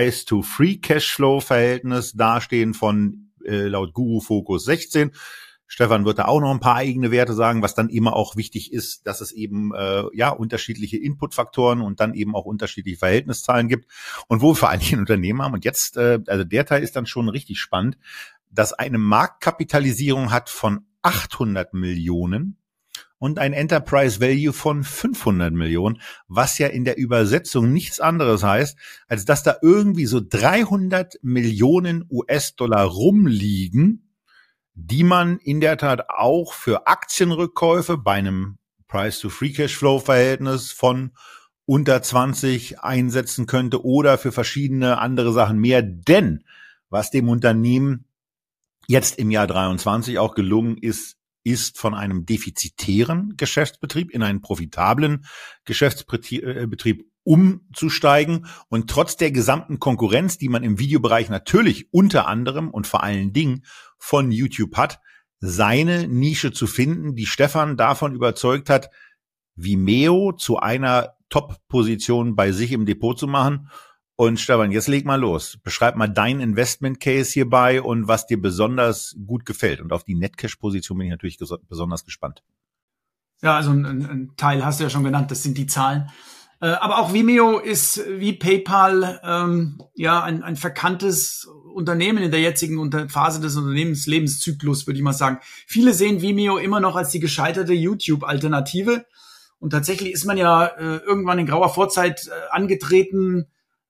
Price-to-Free-Cashflow-Verhältnis dastehen von laut Guru Focus 16. Stefan wird da auch noch ein paar eigene Werte sagen, was dann immer auch wichtig ist, dass es eben unterschiedliche Inputfaktoren und dann eben auch unterschiedliche Verhältniszahlen gibt und wo wir vor allen Dingen Unternehmen haben. Und jetzt, also der Teil ist dann schon richtig spannend, dass eine Marktkapitalisierung hat von 800 Millionen und ein Enterprise Value von 500 Millionen, was ja in der Übersetzung nichts anderes heißt, als dass da irgendwie so 300 Millionen US-Dollar rumliegen, die man in der Tat auch für Aktienrückkäufe bei einem Price-to-Free-Cashflow-Verhältnis von unter 20 einsetzen könnte oder für verschiedene andere Sachen mehr. Denn was dem Unternehmen jetzt im Jahr 23 auch gelungen ist, ist, von einem defizitären Geschäftsbetrieb in einen profitablen Geschäftsbetrieb umzusteigen und trotz der gesamten Konkurrenz, die man im Videobereich natürlich unter anderem und vor allen Dingen von YouTube hat, seine Nische zu finden, die Stefan davon überzeugt hat, Vimeo zu einer Top-Position bei sich im Depot zu machen. Und Stefan, jetzt leg mal los. Beschreib mal deinen Investment-Case hierbei und was dir besonders gut gefällt. Und auf die Netcash-Position bin ich natürlich besonders gespannt.
Ja, also ein Teil hast du ja schon genannt, das sind die Zahlen. Aber auch Vimeo ist wie PayPal ein verkanntes Unternehmen in der jetzigen Phase des Unternehmenslebenszyklus, würde ich mal sagen. Viele sehen Vimeo immer noch als die gescheiterte YouTube-Alternative. Und tatsächlich ist man ja irgendwann in grauer Vorzeit angetreten,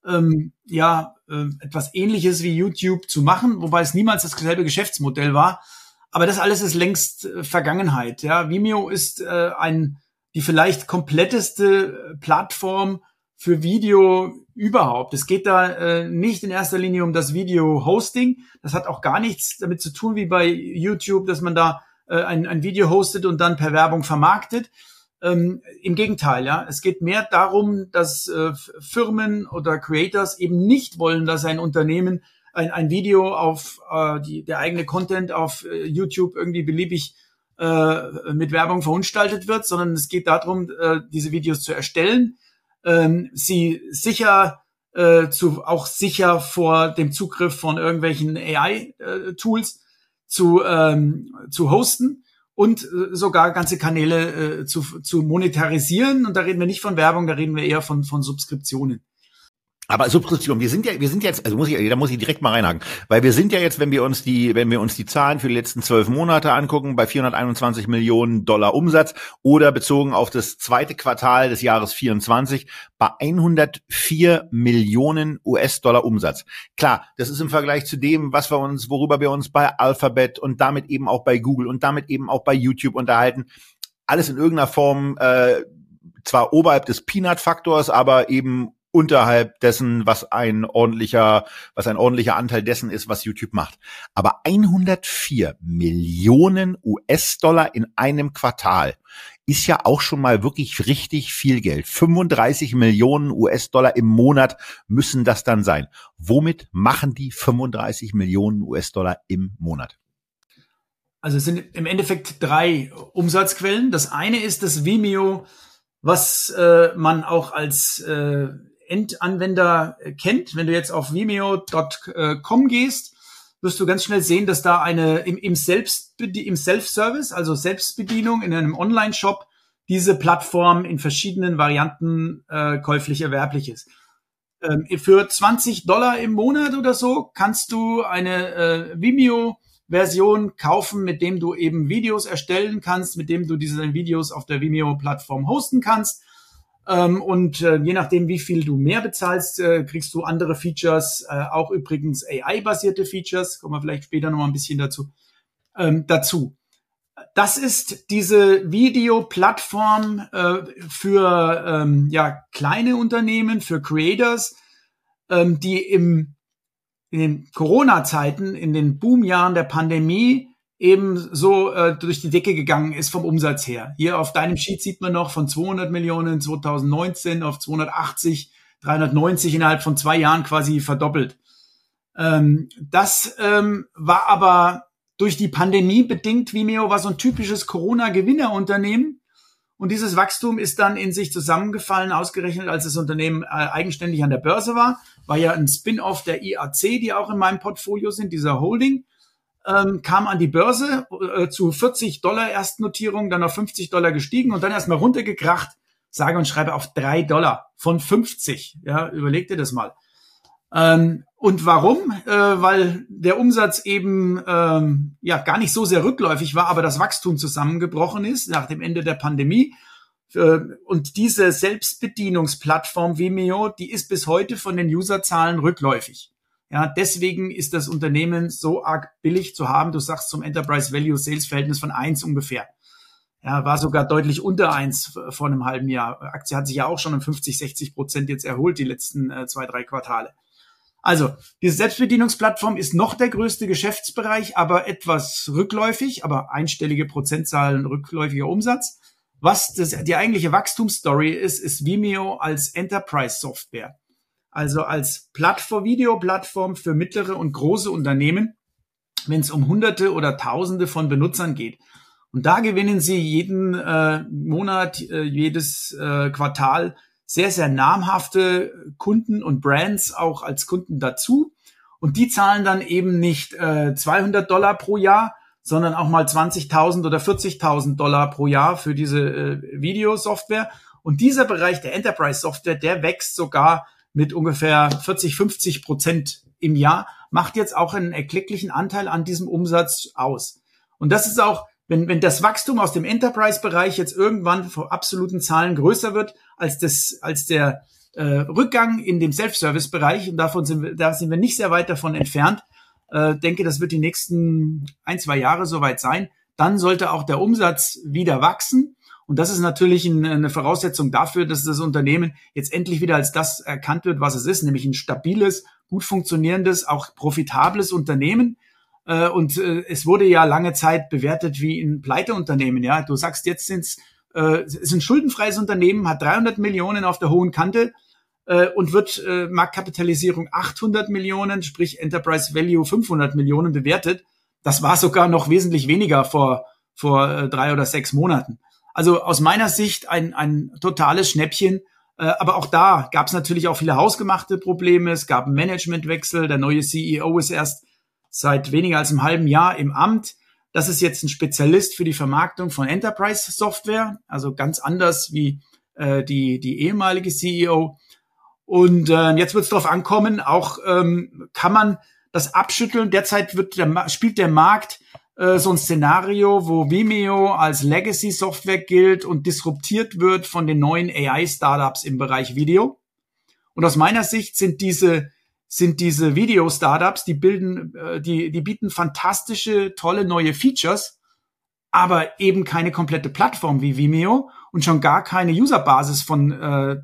etwas Ähnliches wie YouTube zu machen, wobei es niemals dasselbe Geschäftsmodell war. Aber das alles ist längst Vergangenheit. Ja, Vimeo ist die vielleicht kompletteste Plattform für Video überhaupt. Es geht da nicht in erster Linie um das Video-Hosting. Das hat auch gar nichts damit zu tun wie bei YouTube, dass man da ein Video hostet und dann per Werbung vermarktet. Im Gegenteil, ja. Es geht mehr darum, dass Firmen oder Creators eben nicht wollen, dass ein Unternehmen ein Video auf der eigene Content auf YouTube irgendwie beliebig mit Werbung verunstaltet wird, sondern es geht darum, diese Videos zu erstellen, sie sicher vor dem Zugriff von irgendwelchen AI-Tools zu hosten und sogar ganze Kanäle zu monetarisieren. Und da reden wir nicht von Werbung, da reden wir eher von Subskriptionen.
Aber Subskription, wir sind jetzt, also da muss ich direkt mal reinhaken, weil wir sind ja jetzt, wenn wir uns die Zahlen für die letzten 12 Monate angucken, bei 421 Millionen Dollar Umsatz oder bezogen auf das zweite Quartal des Jahres 24 bei 104 Millionen US-Dollar Umsatz. Klar, das ist im Vergleich zu dem, worüber wir uns bei Alphabet und damit eben auch bei Google und damit eben auch bei YouTube unterhalten, alles in irgendeiner Form zwar oberhalb des Peanut-Faktors, aber eben unterhalb dessen, was ein ordentlicher Anteil dessen ist, was YouTube macht. Aber 104 Millionen US-Dollar in einem Quartal ist ja auch schon mal wirklich richtig viel Geld. 35 Millionen US-Dollar im Monat müssen das dann sein. Womit machen die 35 Millionen US-Dollar im Monat?
Also es sind im Endeffekt 3 Umsatzquellen. Das eine ist das Vimeo, was man auch als Endanwender kennt. Wenn du jetzt auf vimeo.com gehst, wirst du ganz schnell sehen, dass da im Self-Service, also Selbstbedienung in einem Online-Shop, diese Plattform in verschiedenen Varianten käuflich erwerblich ist. Für $20 im Monat oder so kannst du eine Vimeo-Version kaufen, mit dem du eben Videos erstellen kannst, mit dem du diese Videos auf der Vimeo-Plattform hosten kannst. Und je nachdem, wie viel du mehr bezahlst, kriegst du andere Features, auch übrigens AI-basierte Features, kommen wir vielleicht später noch mal ein bisschen dazu. Das ist diese Videoplattform für kleine Unternehmen, für Creators, die in den Corona-Zeiten, in den Boomjahren der Pandemie eben so durch die Decke gegangen ist vom Umsatz her. Hier auf deinem Sheet sieht man noch von 200 Millionen 2019 auf 280, 390 innerhalb von 2 Jahren quasi verdoppelt. Das war aber durch die Pandemie bedingt. Vimeo war so ein typisches Corona-Gewinnerunternehmen. Und dieses Wachstum ist dann in sich zusammengefallen, ausgerechnet, als das Unternehmen eigenständig an der Börse war. War ja ein Spin-off der IAC, die auch in meinem Portfolio sind, dieser Holding. Kam an die Börse zu $40 Erstnotierung, dann auf $50 gestiegen und dann erstmal runtergekracht, sage und schreibe auf $3 von 50. Ja, überleg dir das mal. Und warum? Weil der Umsatz eben gar nicht so sehr rückläufig war, aber das Wachstum zusammengebrochen ist nach dem Ende der Pandemie. Und diese Selbstbedienungsplattform Vimeo, die ist bis heute von den Userzahlen rückläufig. Ja, deswegen ist das Unternehmen so arg billig zu haben. Du sagst zum Enterprise-Value-Sales-Verhältnis von 1 ungefähr. Ja, war sogar deutlich unter 1 vor einem halben Jahr. Aktie hat sich ja auch schon um 50-60% jetzt erholt, die letzten 2-3 Quartale. Also, diese Selbstbedienungsplattform ist noch der größte Geschäftsbereich, aber etwas rückläufig, aber einstellige Prozentzahlen rückläufiger Umsatz. Was die eigentliche Wachstumsstory ist Vimeo als Enterprise-Software. Also als Videoplattform für mittlere und große Unternehmen, wenn es um Hunderte oder Tausende von Benutzern geht. Und da gewinnen sie jeden Monat, jedes Quartal sehr, sehr namhafte Kunden und Brands auch als Kunden dazu. Und die zahlen dann eben nicht $200 pro Jahr, sondern auch mal 20.000 oder 40.000 Dollar pro Jahr für diese Videosoftware. Und dieser Bereich der Enterprise-Software, der wächst sogar mit ungefähr 40-50% im Jahr, macht jetzt auch einen erklecklichen Anteil an diesem Umsatz aus. Und das ist auch, wenn das Wachstum aus dem Enterprise-Bereich jetzt irgendwann vor absoluten Zahlen größer wird als der Rückgang in dem Self-Service-Bereich, und da sind wir nicht sehr weit davon entfernt, denke, das wird die nächsten 1-2 Jahre soweit sein, dann sollte auch der Umsatz wieder wachsen. Und das ist natürlich eine Voraussetzung dafür, dass das Unternehmen jetzt endlich wieder als das erkannt wird, was es ist, nämlich ein stabiles, gut funktionierendes, auch profitables Unternehmen. Und es wurde ja lange Zeit bewertet wie ein Pleiteunternehmen. Ja, du sagst, jetzt es ist ein schuldenfreies Unternehmen, hat 300 Millionen auf der hohen Kante und wird Marktkapitalisierung 800 Millionen, sprich Enterprise Value 500 Millionen bewertet. Das war sogar noch wesentlich weniger vor 3 oder 6 Monaten. Also aus meiner Sicht ein totales Schnäppchen. Aber auch da gab es natürlich auch viele hausgemachte Probleme. Es gab einen Managementwechsel. Der neue CEO ist erst seit weniger als einem halben Jahr im Amt. Das ist jetzt ein Spezialist für die Vermarktung von Enterprise-Software. Also ganz anders wie die ehemalige CEO. Und jetzt wird es darauf ankommen, auch kann man das abschütteln. Derzeit spielt der Markt so ein Szenario, wo Vimeo als Legacy-Software gilt und disruptiert wird von den neuen AI-Startups im Bereich Video. Und aus meiner Sicht sind diese Video-Startups, die bieten fantastische, tolle neue Features, aber eben keine komplette Plattform wie Vimeo und schon gar keine Userbasis von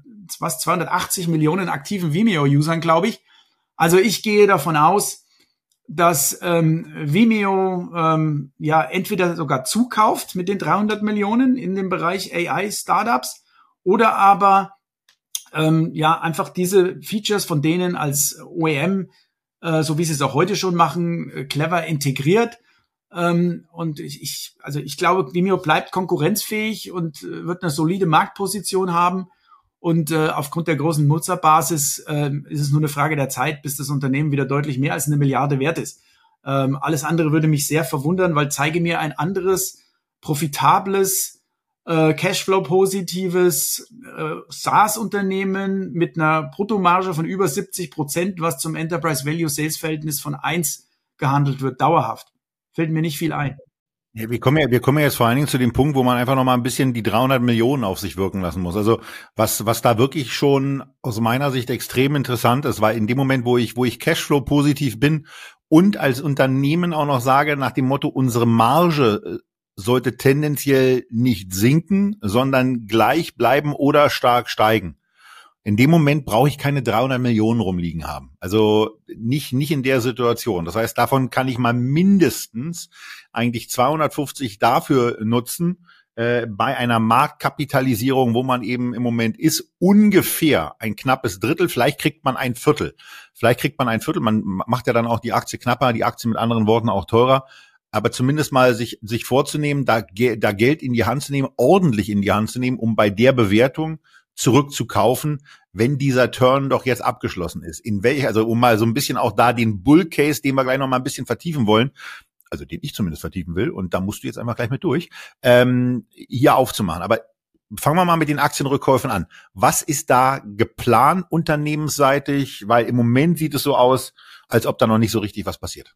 280 Millionen aktiven Vimeo-Usern, glaube ich. Also ich gehe davon aus, dass Vimeo entweder sogar zukauft mit den 300 Millionen in dem Bereich AI-Startups oder aber einfach diese Features von denen als OEM, so wie sie es auch heute schon machen, clever integriert. Und ich glaube, Vimeo bleibt konkurrenzfähig und wird eine solide Marktposition haben. Und aufgrund der großen Nutzerbasis ist es nur eine Frage der Zeit, bis das Unternehmen wieder deutlich mehr als 1 Milliarde wert ist. Alles andere würde mich sehr verwundern, weil zeige mir ein anderes, profitables, Cashflow-positives SaaS-Unternehmen mit einer Bruttomarge von über 70%, was zum Enterprise-Value-Sales-Verhältnis von 1 gehandelt wird, dauerhaft. Fällt mir nicht viel ein.
Ja, wir kommen ja jetzt vor allen Dingen zu dem Punkt, wo man einfach noch mal ein bisschen die 300 Millionen auf sich wirken lassen muss. Also was da wirklich schon aus meiner Sicht extrem interessant ist, weil in dem Moment, wo ich Cashflow positiv bin und als Unternehmen auch noch sage nach dem Motto, unsere Marge sollte tendenziell nicht sinken, sondern gleich bleiben oder stark steigen. In dem Moment brauche ich keine 300 Millionen rumliegen haben. Also nicht in der Situation. Das heißt, davon kann ich mal mindestens eigentlich 250 dafür nutzen, bei einer Marktkapitalisierung, wo man eben im Moment ist, ungefähr ein knappes Drittel. Vielleicht kriegt man ein Viertel. Man macht ja dann auch die Aktie knapper, die Aktie mit anderen Worten auch teurer. Aber zumindest mal sich vorzunehmen, da Geld in die Hand zu nehmen, ordentlich in die Hand zu nehmen, um bei der Bewertung zurückzukaufen, wenn dieser Turn doch jetzt abgeschlossen ist. Also um mal so ein bisschen auch da den Bull-Case, den wir gleich noch mal ein bisschen vertiefen wollen, also den ich zumindest vertiefen will, und da musst du jetzt einfach gleich mit durch, hier aufzumachen. Aber fangen wir mal mit den Aktienrückkäufen an. Was ist da geplant unternehmensseitig? Weil im Moment sieht es so aus, als ob da noch nicht so richtig was passiert.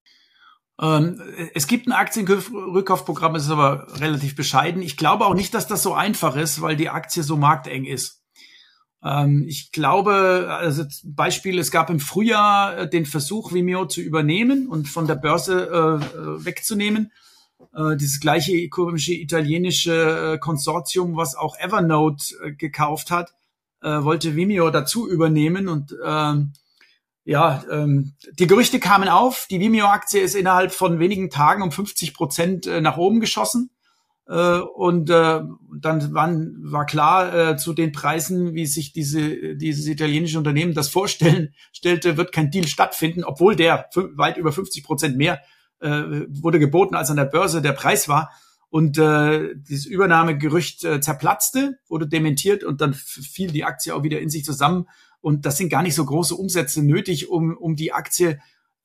Es gibt ein Aktienrückkaufprogramm, es ist aber relativ bescheiden. Ich glaube auch nicht, dass das so einfach ist, weil die Aktie so markteng ist. Ich glaube, also Beispiel, es gab im Frühjahr den Versuch, Vimeo zu übernehmen und von der Börse wegzunehmen. Dieses gleiche komische italienische Konsortium, was auch Evernote gekauft hat, wollte Vimeo dazu übernehmen und Die Gerüchte kamen auf. Die Vimeo-Aktie ist innerhalb von wenigen Tagen um 50% nach oben geschossen. Und dann war klar, zu den Preisen, wie sich dieses italienische Unternehmen das stellte, wird kein Deal stattfinden, obwohl der weit über 50% mehr wurde geboten, als an der Börse der Preis war. Und dieses Übernahmegerücht zerplatzte, wurde dementiert und dann fiel die Aktie auch wieder in sich zusammen. Und das sind gar nicht so große Umsätze nötig, um die Aktie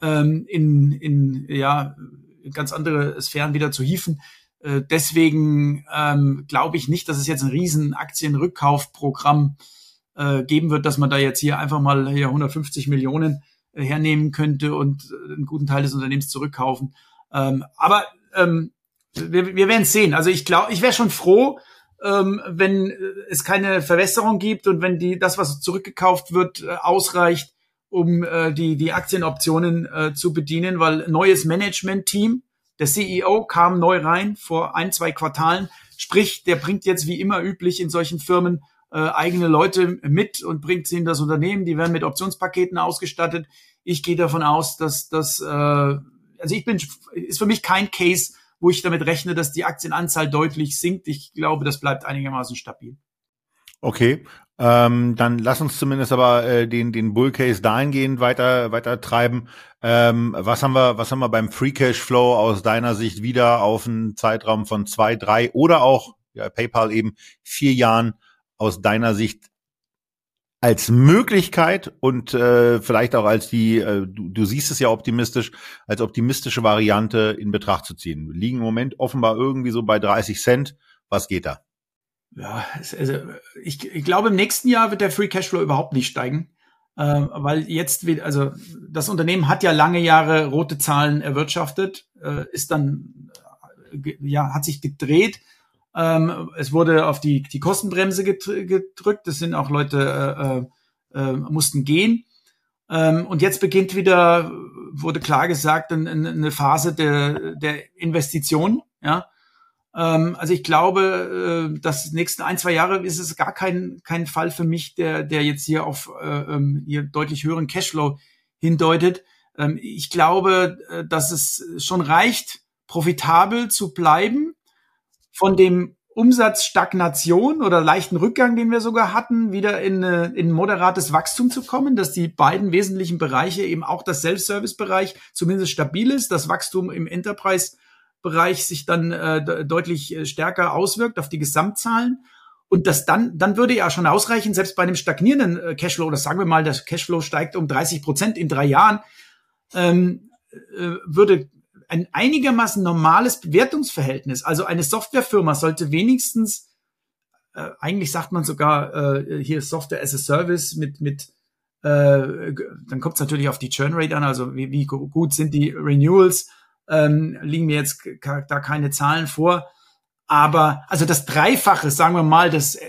in ganz andere Sphären wieder zu hieven. Deswegen glaube ich nicht, dass es jetzt ein riesen Aktienrückkaufprogramm geben wird, dass man da jetzt hier einfach mal 150 Millionen hernehmen könnte und einen guten Teil des Unternehmens zurückkaufen. Aber wir werden es sehen. Also ich glaube, ich wäre schon froh, wenn es keine Verwässerung gibt und wenn das, was zurückgekauft wird, ausreicht, um die Aktienoptionen zu bedienen, weil neues Management-Team, der CEO kam neu rein vor 1-2 Quartalen, sprich, der bringt jetzt wie immer üblich in solchen Firmen eigene Leute mit und bringt sie in das Unternehmen. Die werden mit Optionspaketen ausgestattet. Ich gehe davon aus, dass ist für mich kein Case, wo ich damit rechne, dass die Aktienanzahl deutlich sinkt. Ich glaube, das bleibt einigermaßen stabil.
Okay, dann lass uns zumindest aber den Bull Case dahingehend weiter treiben. Was haben wir beim Free Cash Flow aus deiner Sicht wieder auf einen Zeitraum von 2, 3 oder auch PayPal eben 4 Jahren aus deiner Sicht als Möglichkeit und vielleicht auch als du siehst es ja optimistisch, als optimistische Variante in Betracht zu ziehen? Wir liegen im Moment offenbar irgendwie so bei 30 Cent. Was geht da?
Ja, also ich glaube, im nächsten Jahr wird der Free Cashflow überhaupt nicht steigen, weil jetzt also das Unternehmen hat ja lange Jahre rote Zahlen erwirtschaftet, hat sich gedreht. Es wurde auf die Kostenbremse gedrückt. Es sind auch Leute mussten gehen. Und jetzt beginnt wieder, wurde klar gesagt, eine Phase der Investition. Ja, also ich glaube, dass nächsten 1-2 Jahre ist es gar kein Fall für mich, der jetzt hier auf hier deutlich höheren Cashflow hindeutet. Ich glaube, dass es schon reicht, profitabel zu bleiben, von dem Umsatzstagnation oder leichten Rückgang, den wir sogar hatten, wieder in moderates Wachstum zu kommen, dass die beiden wesentlichen Bereiche, eben auch das Self-Service-Bereich, zumindest stabil ist, das Wachstum im Enterprise-Bereich sich dann deutlich stärker auswirkt auf die Gesamtzahlen. Und das dann würde ja schon ausreichen, selbst bei einem stagnierenden Cashflow, das sagen wir mal, das Cashflow steigt um 30% in 3 Jahren, würde ein einigermaßen normales Bewertungsverhältnis. Also eine Softwarefirma sollte wenigstens, eigentlich sagt man sogar hier Software as a Service dann kommt es natürlich auf die Churn Rate an, also wie gut sind die Renewals, liegen mir jetzt da keine Zahlen vor. Aber also das Dreifache, sagen wir mal, des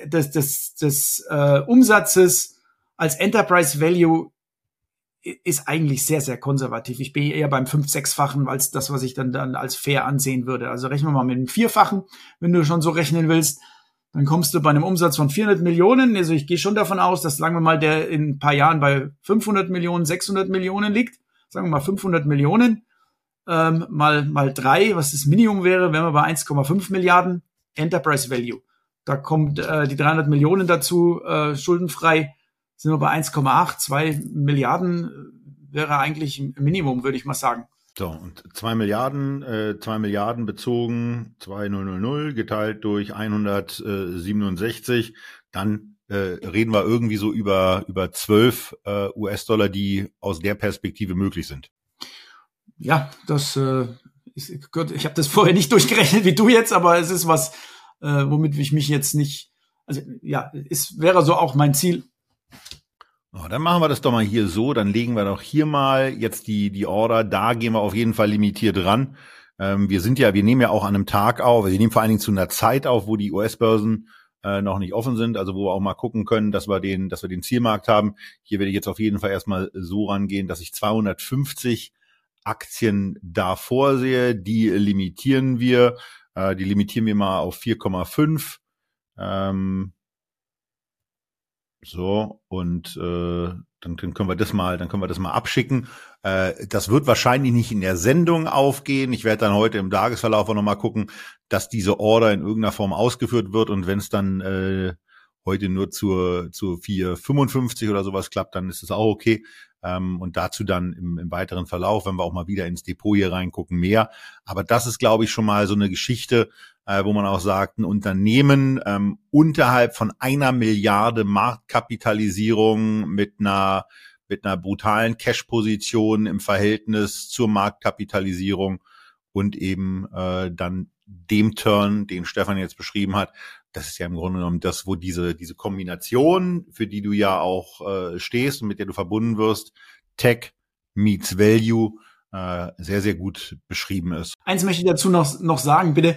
Umsatzes als Enterprise Value ist eigentlich sehr, sehr konservativ. Ich bin eher beim 5-6-fachen als das, was ich dann als fair ansehen würde. Also rechnen wir mal mit einem 4-fachen, wenn du schon so rechnen willst. Dann kommst du bei einem Umsatz von 400 Millionen. Also ich gehe schon davon aus, dass, sagen wir mal, der in ein paar Jahren bei 500 Millionen, 600 Millionen liegt. Sagen wir mal 500 Millionen mal 3, was das Minimum wäre, wenn wir bei 1,5 Milliarden Enterprise Value. Da kommt die 300 Millionen dazu, schuldenfrei. Sind wir bei 1,8, 2 Milliarden wäre eigentlich ein Minimum, würde ich mal sagen.
So, und 2 Milliarden bezogen, 2.000 geteilt durch 167, dann reden wir irgendwie so über 12 US-Dollar, die aus der Perspektive möglich sind.
Ja, das ist gut. Ich habe das vorher nicht durchgerechnet wie du jetzt, aber es ist was, womit ich mich jetzt nicht, also ja, wäre so auch mein Ziel.
Oh, dann machen wir das doch mal hier so, dann legen wir doch hier mal jetzt die Order, da gehen wir auf jeden Fall limitiert ran. Wir nehmen ja auch an einem Tag auf, wir nehmen vor allen Dingen zu einer Zeit auf, wo die US-Börsen noch nicht offen sind, also wo wir auch mal gucken können, dass wir den Zielmarkt haben. Hier werde ich jetzt auf jeden Fall erstmal so rangehen, dass ich 250 Aktien da vorsehe, die limitieren wir mal auf 4,5. So, und dann können wir das mal abschicken. Das wird wahrscheinlich nicht in der Sendung aufgehen. Ich werde dann heute im Tagesverlauf auch nochmal gucken, dass diese Order in irgendeiner Form ausgeführt wird. Und wenn es dann heute nur zur 4,55 oder sowas klappt, dann ist es auch okay. Und dazu dann im weiteren Verlauf, wenn wir auch mal wieder ins Depot hier reingucken, mehr. Aber das ist, glaube ich, schon mal so eine Geschichte, wo man auch sagt, ein Unternehmen unterhalb von 1 Milliarde Marktkapitalisierung mit einer brutalen Cash-Position im Verhältnis zur Marktkapitalisierung und eben dann dem Turn, den Stefan jetzt beschrieben hat. Das ist ja im Grunde genommen das, wo diese Kombination, für die du ja auch stehst und mit der du verbunden wirst, Tech meets Value, sehr, sehr gut beschrieben ist.
Eins möchte ich dazu noch sagen, bitte,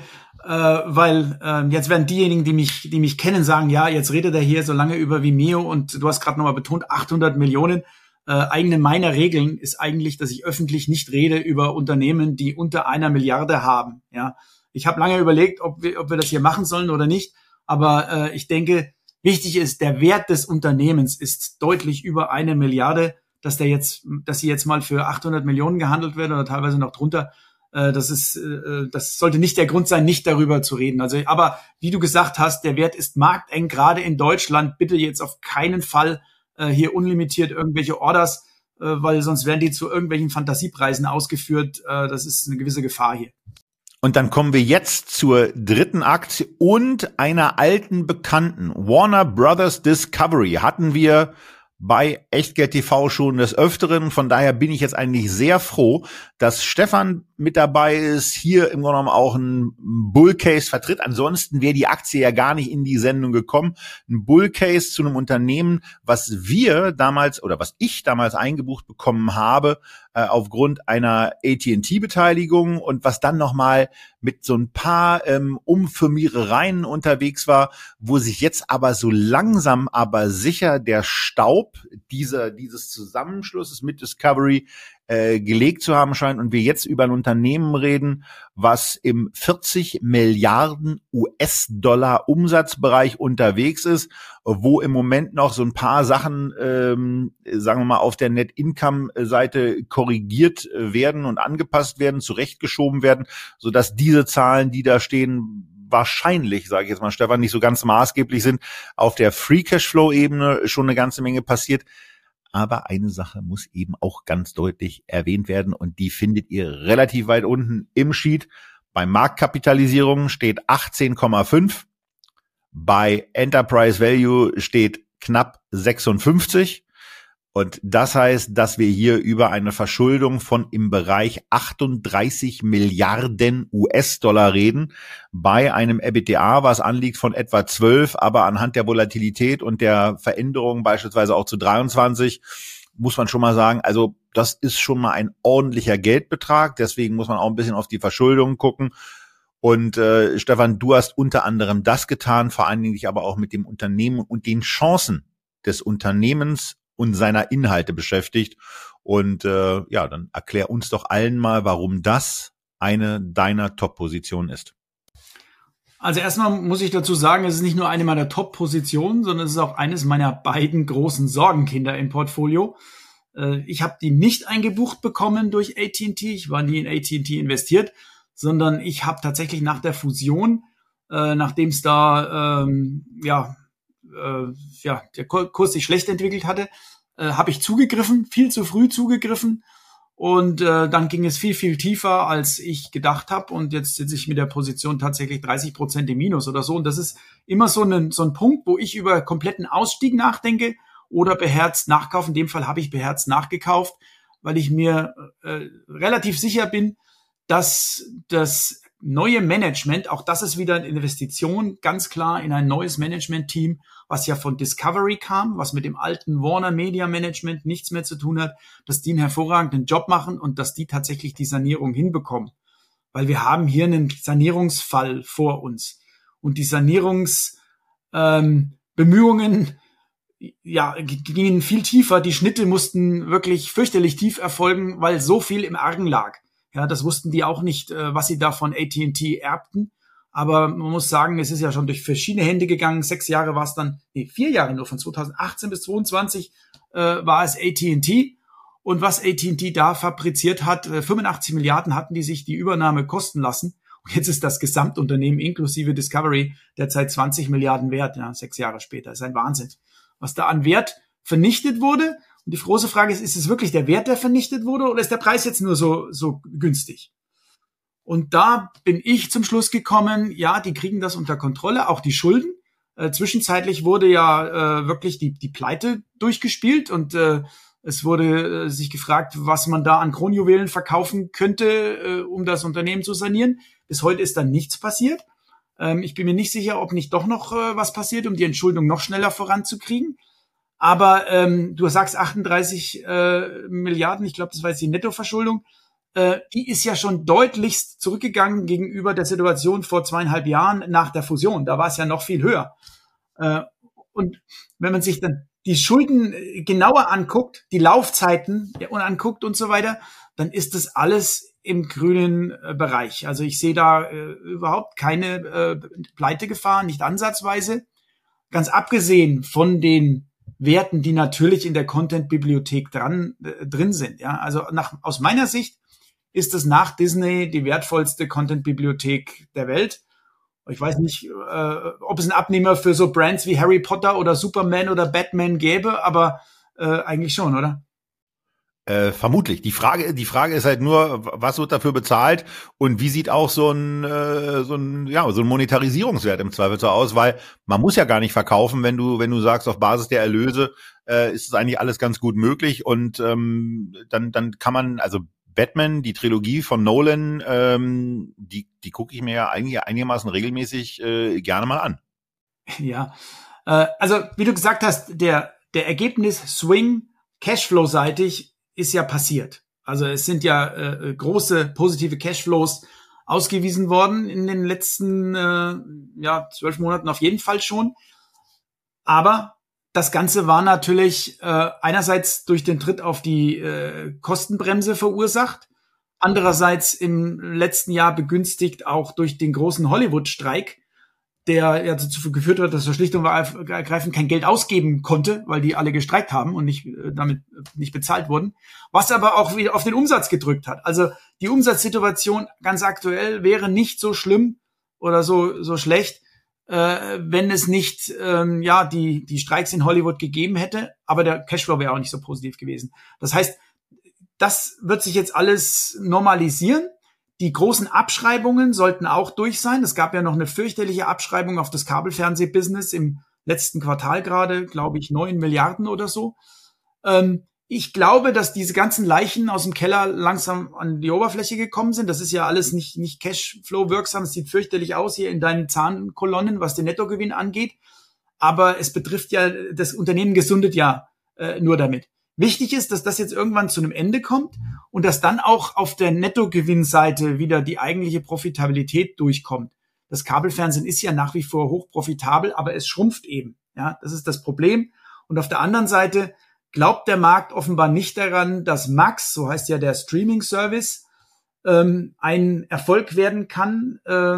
weil jetzt werden diejenigen, die mich kennen, sagen, ja, jetzt redet er hier so lange über Vimeo und du hast gerade nochmal betont, 800 Millionen. Eine meiner Regeln ist eigentlich, dass ich öffentlich nicht rede über Unternehmen, die unter 1 Milliarde haben. Ja, ich habe lange überlegt, ob wir das hier machen sollen oder nicht, aber ich denke, wichtig ist, der Wert des Unternehmens ist deutlich über 1 Milliarde, dass sie jetzt mal für 800 Millionen gehandelt werden oder teilweise noch drunter. Das sollte nicht der Grund sein, nicht darüber zu reden. Also, aber wie du gesagt hast, der Wert ist markteng, gerade in Deutschland. Bitte jetzt auf keinen Fall hier unlimitiert irgendwelche Orders, weil sonst werden die zu irgendwelchen Fantasiepreisen ausgeführt. Das ist eine gewisse Gefahr hier.
Und dann kommen wir jetzt zur dritten Aktie und einer alten Bekannten. Warner Brothers Discovery hatten wir bei Echtgeld TV schon des Öfteren. Von daher bin ich jetzt eigentlich sehr froh, dass Stefan mit dabei ist, hier im Grunde genommen auch ein Bullcase vertritt. Ansonsten wäre die Aktie ja gar nicht in die Sendung gekommen. Ein Bullcase zu einem Unternehmen, was wir damals oder was ich damals eingebucht bekommen habe, aufgrund einer AT&T-Beteiligung und was dann nochmal mit so ein paar Umfirmierereien unterwegs war, wo sich jetzt aber so langsam aber sicher der Staub dieses Zusammenschlusses mit Discovery gelegt zu haben scheint und wir jetzt über ein Unternehmen reden, was im 40 Milliarden US-Dollar Umsatzbereich unterwegs ist, wo im Moment noch so ein paar Sachen, sagen wir mal, auf der Net-Income-Seite korrigiert werden und angepasst werden, zurechtgeschoben werden, sodass diese Zahlen, die da stehen, wahrscheinlich, sage ich jetzt mal, Stefan, nicht so ganz maßgeblich sind. Auf der Free-Cashflow-Ebene schon eine ganze Menge passiert. Aber eine Sache muss eben auch ganz deutlich erwähnt werden und die findet ihr relativ weit unten im Sheet. Bei Marktkapitalisierung steht 18,5. Bei Enterprise Value steht knapp 56. Und das heißt, dass wir hier über eine Verschuldung von im Bereich 38 Milliarden US-Dollar reden, bei einem EBITDA, was anliegt von etwa 12, aber anhand der Volatilität und der Veränderungen beispielsweise auch zu 23, muss man schon mal sagen, also das ist schon mal ein ordentlicher Geldbetrag, deswegen muss man auch ein bisschen auf die Verschuldung gucken. Und Stefan, du hast unter anderem das getan, vor allen Dingen dich aber auch mit dem Unternehmen und den Chancen des Unternehmens und seiner Inhalte beschäftigt. Und ja, dann erklär uns doch allen mal, warum das eine deiner Top-Positionen ist.
Also erstmal muss ich dazu sagen, es ist nicht nur eine meiner Top-Positionen, sondern es ist auch eines meiner beiden großen Sorgenkinder im Portfolio. Ich habe die nicht eingebucht bekommen durch AT&T. Ich war nie in AT&T investiert, sondern ich habe tatsächlich nach der Fusion, nachdem es da der Kurs sich schlecht entwickelt hatte, habe ich zugegriffen, viel zu früh zugegriffen und dann ging es viel, viel tiefer, als ich gedacht habe und jetzt sitze ich mit der Position tatsächlich 30% im Minus oder so und das ist immer so ein Punkt, wo ich über kompletten Ausstieg nachdenke oder beherzt nachkaufen. In dem Fall habe ich beherzt nachgekauft, weil ich mir relativ sicher bin, dass das neue Management, auch das ist wieder eine Investition, ganz klar in ein neues Management-Team, was ja von Discovery kam, was mit dem alten Warner Media Management nichts mehr zu tun hat, dass die einen hervorragenden Job machen und dass die tatsächlich die Sanierung hinbekommen. Weil wir haben hier einen Sanierungsfall vor uns. Und die Sanierungsbemühungen gingen viel tiefer. Die Schnitte mussten wirklich fürchterlich tief erfolgen, weil so viel im Argen lag. Ja, das wussten die auch nicht, was sie da von AT&T erbten. Aber man muss sagen, es ist ja schon durch verschiedene Hände gegangen. 6 Jahre war es dann, 4 Jahre nur, von 2018 bis 2022 war es AT&T. Und was AT&T da fabriziert hat, 85 Milliarden hatten die sich die Übernahme kosten lassen. Und jetzt ist das Gesamtunternehmen inklusive Discovery derzeit 20 Milliarden wert, 6 Jahre später. Das ist ein Wahnsinn, was da an Wert vernichtet wurde. Und die große Frage ist es wirklich der Wert, der vernichtet wurde, oder ist der Preis jetzt nur so günstig? Und da bin ich zum Schluss gekommen, ja, die kriegen das unter Kontrolle, auch die Schulden. Zwischenzeitlich wurde ja wirklich die Pleite durchgespielt und es wurde sich gefragt, was man da an Kronjuwelen verkaufen könnte, um das Unternehmen zu sanieren. Bis heute ist da nichts passiert. Ich bin mir nicht sicher, ob nicht doch noch was passiert, um die Entschuldung noch schneller voranzukriegen. Aber du sagst 38 Milliarden, ich glaube, das war jetzt die Nettoverschuldung. Die ist ja schon deutlichst zurückgegangen gegenüber der Situation vor 2,5 Jahren nach der Fusion. Da war es ja noch viel höher. Und wenn man sich dann die Schulden genauer anguckt, die Laufzeiten anguckt und so weiter, dann ist das alles im grünen Bereich. Also ich sehe da überhaupt keine Pleitegefahr, nicht ansatzweise. Ganz abgesehen von den Werten, die natürlich in der Content-Bibliothek drin sind. Ja, also aus meiner Sicht ist es nach Disney die wertvollste Content-Bibliothek der Welt. Ich weiß nicht, ob es einen Abnehmer für so Brands wie Harry Potter oder Superman oder Batman gäbe, aber eigentlich schon, oder?
Vermutlich. Die Frage ist halt nur, was wird dafür bezahlt und wie sieht auch so ein Monetarisierungswert im Zweifel so aus, weil man muss ja gar nicht verkaufen, wenn du sagst, auf Basis der Erlöse ist es eigentlich alles ganz gut möglich und dann kann man, also Batman, die Trilogie von Nolan, die gucke ich mir ja eigentlich einigermaßen regelmäßig gerne mal an.
Ja, also wie du gesagt hast, der Ergebnis-Swing Cashflow-seitig ist ja passiert. Also es sind ja große positive Cashflows ausgewiesen worden in den letzten 12 Monaten auf jeden Fall schon. Aber das Ganze war natürlich einerseits durch den Tritt auf die Kostenbremse verursacht, andererseits im letzten Jahr begünstigt auch durch den großen Hollywood-Streik, der ja dazu geführt hat, dass er schlicht und ergreifend kein Geld ausgeben konnte, weil die alle gestreikt haben und damit nicht bezahlt wurden, was aber auch wieder auf den Umsatz gedrückt hat. Also die Umsatzsituation ganz aktuell wäre nicht so schlimm oder so schlecht, wenn es nicht die Streiks in Hollywood gegeben hätte, aber der Cashflow wäre auch nicht so positiv gewesen. Das heißt, das wird sich jetzt alles normalisieren. Die großen Abschreibungen sollten auch durch sein. Es gab ja noch eine fürchterliche Abschreibung auf das Kabelfernsehbusiness im letzten Quartal gerade, glaube ich, 9 Milliarden oder so. Ich glaube, dass diese ganzen Leichen aus dem Keller langsam an die Oberfläche gekommen sind. Das ist ja alles nicht Cashflow-wirksam. Es sieht fürchterlich aus hier in deinen Zahnkolonnen, was den Nettogewinn angeht. Aber es betrifft ja, das Unternehmen gesundet ja nur damit. Wichtig ist, dass das jetzt irgendwann zu einem Ende kommt und dass dann auch auf der Nettogewinnseite wieder die eigentliche Profitabilität durchkommt. Das Kabelfernsehen ist ja nach wie vor hochprofitabel, aber es schrumpft eben. Ja, das ist das Problem. Und auf der anderen Seite glaubt der Markt offenbar nicht daran, dass Max, so heißt ja der Streaming-Service, ein Erfolg werden kann.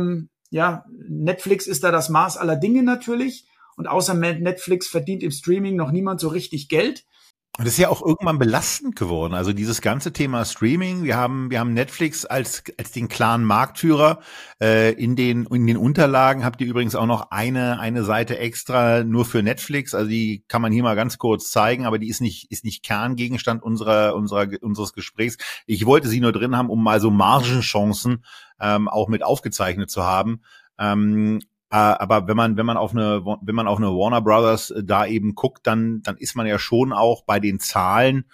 Netflix ist da das Maß aller Dinge natürlich. Und außer Netflix verdient im Streaming noch niemand so richtig Geld.
Und das ist ja auch irgendwann belastend geworden. Also dieses ganze Thema Streaming, wir haben Netflix als den klaren Marktführer. In den Unterlagen habt ihr übrigens auch noch eine Seite extra nur für Netflix. Also die kann man hier mal ganz kurz zeigen, aber die ist nicht Kerngegenstand unseres Gesprächs. Ich wollte sie nur drin haben, um mal so Margenchancen auch mit aufgezeichnet zu haben. Aber wenn man auf eine Warner Brothers da eben guckt, dann ist man ja schon auch bei den Zahlen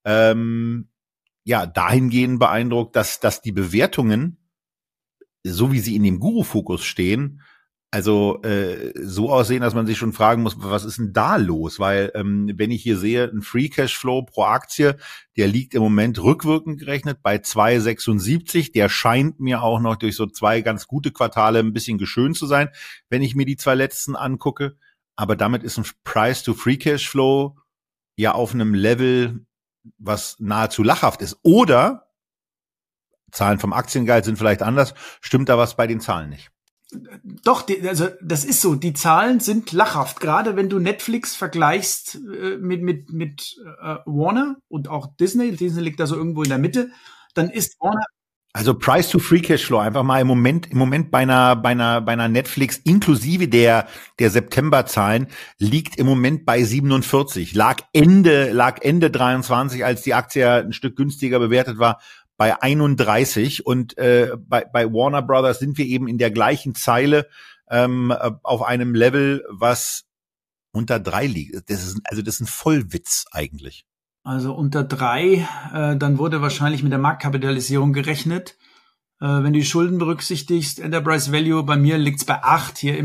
dahingehend beeindruckt, dass die Bewertungen, so wie sie in dem Guru-Fokus stehen, also so aussehen, dass man sich schon fragen muss, was ist denn da los? Weil wenn ich hier sehe, ein Free Cashflow pro Aktie, der liegt im Moment rückwirkend gerechnet bei 2,76. Der scheint mir auch noch durch so 2 ganz gute Quartale ein bisschen geschönt zu sein, wenn ich mir die 2 letzten angucke. Aber damit ist ein Price to Free Cashflow ja auf einem Level, was nahezu lachhaft ist. Oder Zahlen vom Aktienguide sind vielleicht anders. Stimmt da was bei den Zahlen nicht?
Doch, also das ist so. Die Zahlen sind lachhaft. Gerade wenn du Netflix vergleichst mit Warner und auch Disney. Disney liegt da so irgendwo in der Mitte. Dann ist Warner.
Also Price to Free Cashflow einfach mal im Moment bei einer Netflix inklusive der September-Zahlen liegt im Moment bei 47. Lag Ende 23, als die Aktie ein Stück günstiger bewertet war, bei 31 und bei Warner Brothers sind wir eben in der gleichen Zeile auf einem Level, was unter 3 liegt. Das ist ein Vollwitz eigentlich.
Also unter 3, dann wurde wahrscheinlich mit der Marktkapitalisierung gerechnet. Wenn du die Schulden berücksichtigst, Enterprise Value, bei mir liegt's bei 8 hier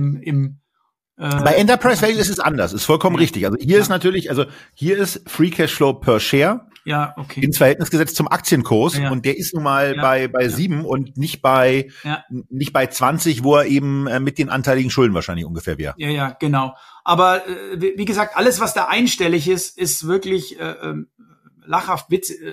bei Enterprise Value ist es anders, ist vollkommen richtig. Also hier ist natürlich, hier ist Free Cashflow per Share.
Ja, okay.
Ins Verhältnis gesetzt zum Aktienkurs und der ist nun mal bei 7 und nicht bei 20, wo er eben mit den anteiligen Schulden wahrscheinlich ungefähr wäre.
Ja, genau. Aber wie gesagt, alles, was da einstellig ist wirklich lachhaft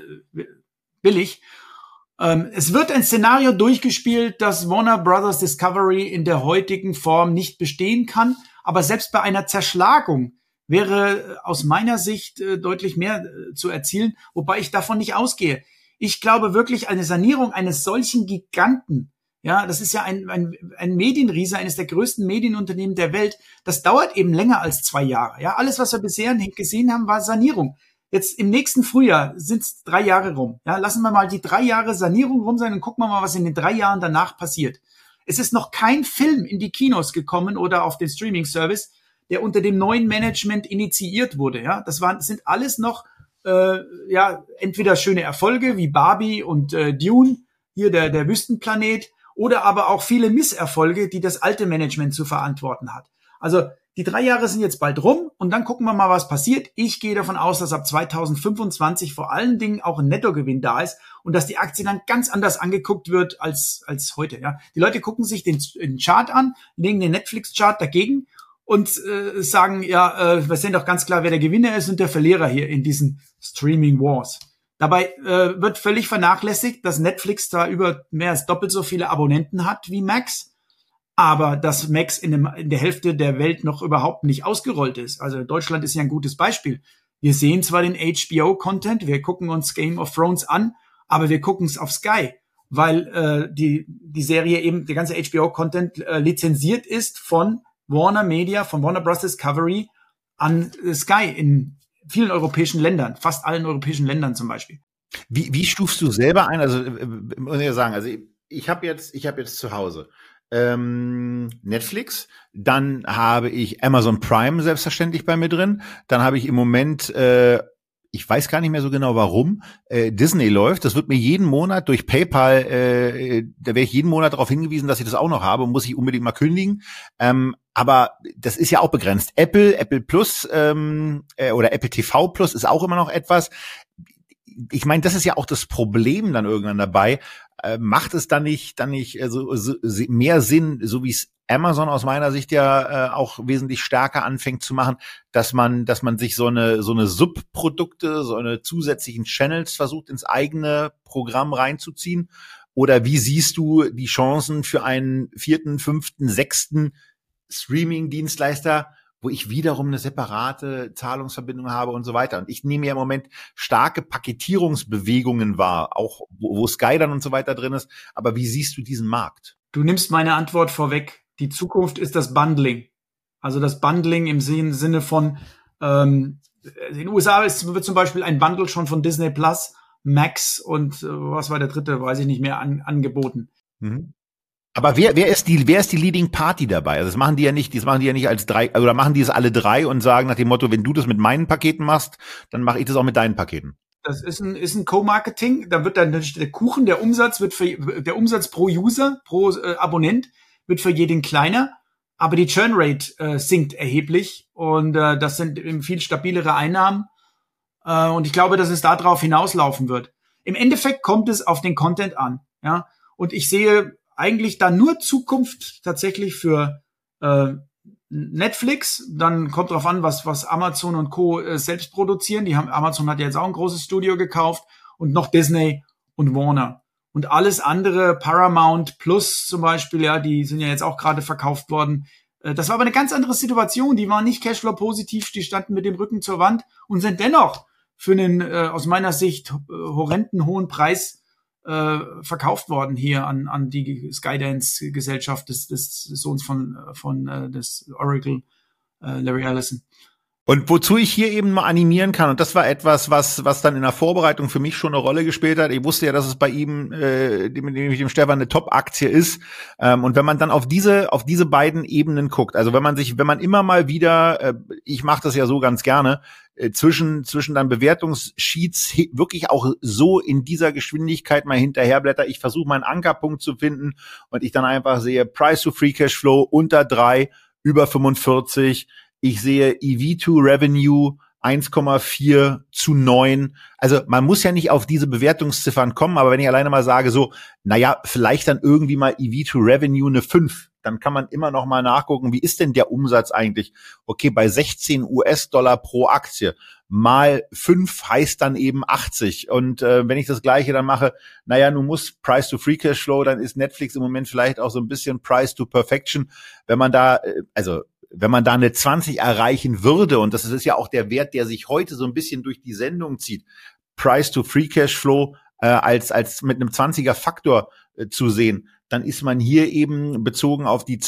billig. Es wird ein Szenario durchgespielt, dass Warner Brothers Discovery in der heutigen Form nicht bestehen kann. Aber selbst bei einer Zerschlagung wäre aus meiner Sicht deutlich mehr zu erzielen, wobei ich davon nicht ausgehe. Ich glaube wirklich, eine Sanierung eines solchen Giganten, ja, das ist ja ein Medienriese, eines der größten Medienunternehmen der Welt, das dauert eben länger als 2 Jahre. Ja, alles, was wir bisher gesehen haben, war Sanierung. Jetzt im nächsten Frühjahr sind es 3 Jahre rum. Ja, lassen wir mal die 3 Jahre Sanierung rum sein und gucken wir mal, was in den 3 Jahren danach passiert. Es ist noch kein Film in die Kinos gekommen oder auf den Streaming-Service, der unter dem neuen Management initiiert wurde. Ja, das sind alles noch entweder schöne Erfolge wie Barbie und Dune, hier der Wüstenplanet, oder aber auch viele Misserfolge, die das alte Management zu verantworten hat. Also die 3 Jahre sind jetzt bald rum und dann gucken wir mal, was passiert. Ich gehe davon aus, dass ab 2025 vor allen Dingen auch ein Nettogewinn da ist und dass die Aktie dann ganz anders angeguckt wird als heute. Ja, die Leute gucken sich den Chart an, legen den Netflix-Chart dagegen und sagen, wir sehen doch ganz klar, wer der Gewinner ist und der Verlierer hier in diesen Streaming Wars. Dabei wird völlig vernachlässigt, dass Netflix da über mehr als doppelt so viele Abonnenten hat wie Max, aber dass Max in der Hälfte der Welt noch überhaupt nicht ausgerollt ist. Also Deutschland ist ja ein gutes Beispiel. Wir sehen zwar den HBO-Content, wir gucken uns Game of Thrones an, aber wir gucken es auf Sky, weil die Serie eben, der ganze HBO-Content lizenziert ist von Warner Media, von Warner Bros. Discovery an Sky in vielen europäischen Ländern, fast allen europäischen Ländern zum Beispiel.
Wie stufst du selber ein? Also muss ich ja sagen, also ich habe jetzt zu Hause Netflix, dann habe ich Amazon Prime selbstverständlich bei mir drin, dann habe ich im Moment ich weiß gar nicht mehr so genau warum, Disney läuft. Das wird mir jeden Monat durch PayPal, da werde ich jeden Monat darauf hingewiesen, dass ich das auch noch habe, muss ich unbedingt mal kündigen. Aber das ist ja auch begrenzt. Apple Plus oder Apple TV Plus ist auch immer noch etwas. Ich meine, das ist ja auch das Problem dann irgendwann dabei. Macht es dann nicht mehr Sinn, so wie es Amazon aus meiner Sicht ja auch wesentlich stärker anfängt zu machen, dass man sich so eine Subprodukte, so eine zusätzlichen Channels versucht ins eigene Programm reinzuziehen? Oder wie siehst du die Chancen für einen 4., 5., 6. Streaming-Dienstleister, wo ich wiederum eine separate Zahlungsverbindung habe und so weiter. Und ich nehme ja im Moment starke Paketierungsbewegungen wahr, auch wo Sky dann und so weiter drin ist. Aber wie siehst du diesen Markt?
Du nimmst meine Antwort vorweg. Die Zukunft ist das Bundling. Also das Bundling im Sinne von, in den USA wird zum Beispiel ein Bundle schon von Disney Plus, Max und was war der dritte, weiß ich nicht mehr, angeboten.
Mhm. Aber wer ist die Leading Party dabei? Also das machen die ja nicht als 3, oder machen die es alle 3 und sagen nach dem Motto, wenn du das mit meinen Paketen machst, dann mache ich das auch mit deinen Paketen.
Das ist ein Co-Marketing, da wird dann der Kuchen, der Umsatz pro User, pro Abonnent wird für jeden kleiner, aber die Churn-Rate sinkt erheblich und das sind eben viel stabilere Einnahmen und ich glaube, dass es darauf hinauslaufen wird. Im Endeffekt kommt es auf den Content an, ja, und ich sehe eigentlich da nur Zukunft tatsächlich für Netflix. Dann kommt drauf an, was Amazon und Co. Selbst produzieren. Amazon hat ja jetzt auch ein großes Studio gekauft und noch Disney und Warner. Und alles andere, Paramount Plus zum Beispiel, ja, die sind ja jetzt auch gerade verkauft worden. Das war aber eine ganz andere Situation. Die waren nicht Cashflow-positiv, die standen mit dem Rücken zur Wand und sind dennoch für einen aus meiner Sicht horrenden hohen Preis verkauft worden hier an die Skydance-Gesellschaft des Sohns von des Oracle, Larry Ellison.
Und wozu ich hier eben mal animieren kann, und das war etwas, was dann in der Vorbereitung für mich schon eine Rolle gespielt hat. Ich wusste ja, dass es bei ihm, mit dem Stefan, eine Top-Aktie ist. Und wenn man dann auf diese beiden Ebenen guckt, also wenn man immer mal wieder, ich mache das ja so ganz gerne, zwischen dann Bewertungssheets wirklich auch so in dieser Geschwindigkeit mal hinterherblätter. Ich versuche mal einen Ankerpunkt zu finden und ich dann einfach sehe Price to Free Cashflow unter 3, über 45. Ich sehe EV-to-Revenue 1,4 zu 9. Also man muss ja nicht auf diese Bewertungsziffern kommen, aber wenn ich alleine mal sage so, naja, vielleicht dann irgendwie mal EV-to-Revenue eine 5, dann kann man immer noch mal nachgucken, wie ist denn der Umsatz eigentlich? Okay, bei 16 US-Dollar pro Aktie mal 5 heißt dann eben 80. Und wenn ich das Gleiche dann mache, naja, nun muss Price to Free Cashflow, dann ist Netflix im Moment vielleicht auch so ein bisschen Price to Perfection. Wenn man da eine 20 erreichen würde, und das ist ja auch der Wert, der sich heute so ein bisschen durch die Sendung zieht, Price to Free Cashflow als mit einem 20er Faktor zu sehen, dann ist man hier eben bezogen auf die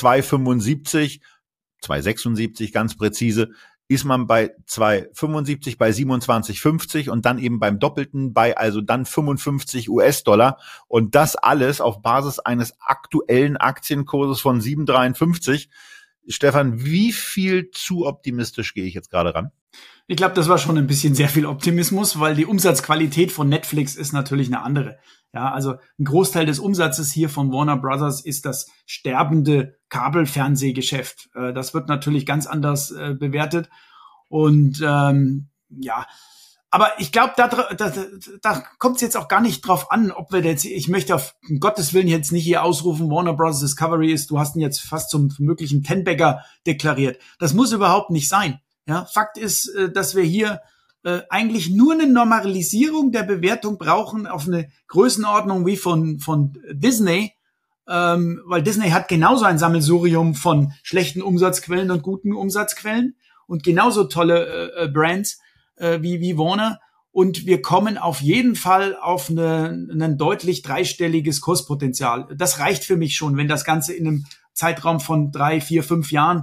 276 ganz präzise, ist man bei 275, bei 27,50 und dann eben beim Doppelten bei also dann 55 US-Dollar. Und das alles auf Basis eines aktuellen Aktienkurses von 7,53. Stefan, wie viel zu optimistisch gehe ich jetzt gerade ran?
Ich glaube, das war schon ein bisschen sehr viel Optimismus, weil die Umsatzqualität von Netflix ist natürlich eine andere. Ja, also ein Großteil des Umsatzes hier von Warner Brothers ist das sterbende Kabelfernsehgeschäft. Das wird natürlich ganz anders bewertet. Und ja, aber ich glaube, da kommt es jetzt auch gar nicht drauf an, ob wir jetzt, ich möchte auf Gottes Willen jetzt nicht hier ausrufen, Warner Bros. Discovery ist, du hast ihn jetzt fast zum möglichen Ten-Bagger deklariert. Das muss überhaupt nicht sein. Ja, Fakt ist, dass wir hier eigentlich nur eine Normalisierung der Bewertung brauchen auf eine Größenordnung wie von Disney, weil Disney hat genauso ein Sammelsurium von schlechten Umsatzquellen und guten Umsatzquellen und genauso tolle Brands wie Warner. Und wir kommen auf jeden Fall auf ein deutlich dreistelliges Kurspotenzial. Das reicht für mich schon, wenn das Ganze in einem Zeitraum von 3, 4, 5 Jahren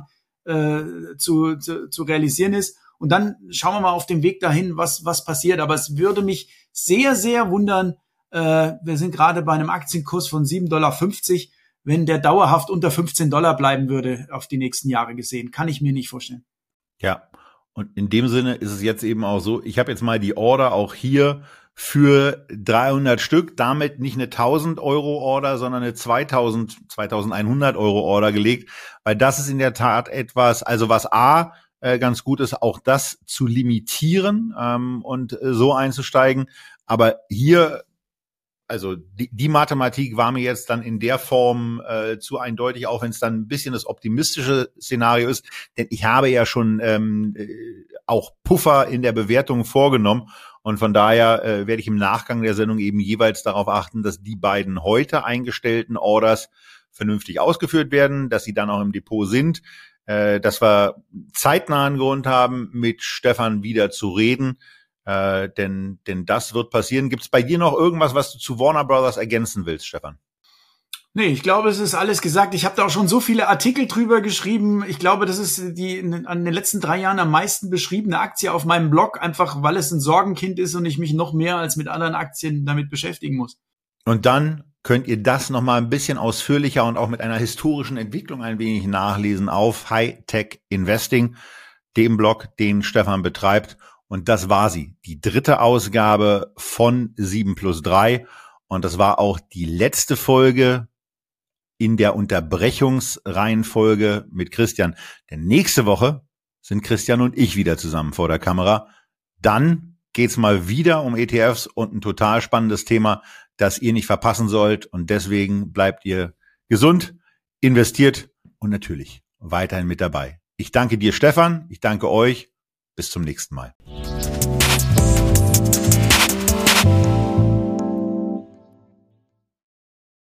zu realisieren ist. Und dann schauen wir mal auf dem Weg dahin, was passiert. Aber es würde mich sehr, sehr wundern, wir sind gerade bei einem Aktienkurs von $7,50, wenn der dauerhaft unter $15 bleiben würde auf die nächsten Jahre gesehen. Kann ich mir nicht vorstellen.
Ja, und in dem Sinne ist es jetzt eben auch so, ich habe jetzt mal die Order auch hier für 300 Stück, damit nicht eine 1.000 Euro Order, sondern eine 2.100 Euro Order gelegt, weil das ist in der Tat etwas, also was ganz gut ist, auch das zu limitieren und so einzusteigen. Aber hier, also die Mathematik war mir jetzt dann in der Form zu eindeutig, auch wenn es dann ein bisschen das optimistische Szenario ist. Denn ich habe ja schon auch Puffer in der Bewertung vorgenommen. Und von daher werde ich im Nachgang der Sendung eben jeweils darauf achten, dass die beiden heute eingestellten Orders vernünftig ausgeführt werden, dass sie dann auch im Depot sind, dass wir zeitnah einen Grund haben, mit Stefan wieder zu reden, denn das wird passieren. Gibt es bei dir noch irgendwas, was du zu Warner Brothers ergänzen willst, Stefan?
Nee, ich glaube, es ist alles gesagt. Ich habe da auch schon so viele Artikel drüber geschrieben. Ich glaube, das ist die an den letzten 3 Jahren am meisten beschriebene Aktie auf meinem Blog, einfach weil es ein Sorgenkind ist und ich mich noch mehr als mit anderen Aktien damit beschäftigen muss.
Und dann könnt ihr das nochmal ein bisschen ausführlicher und auch mit einer historischen Entwicklung ein wenig nachlesen auf High-Tech Investing, dem Blog, den Stefan betreibt. Und das war sie, die 3. Ausgabe von 7+3. Und das war auch die letzte Folge in der Unterbrechungsreihenfolge mit Christian. Denn nächste Woche sind Christian und ich wieder zusammen vor der Kamera. Dann geht's mal wieder um ETFs und ein total spannendes Thema, das ihr nicht verpassen sollt. Und deswegen bleibt ihr gesund, investiert und natürlich weiterhin mit dabei. Ich danke dir, Stefan. Ich danke euch. Bis zum nächsten Mal.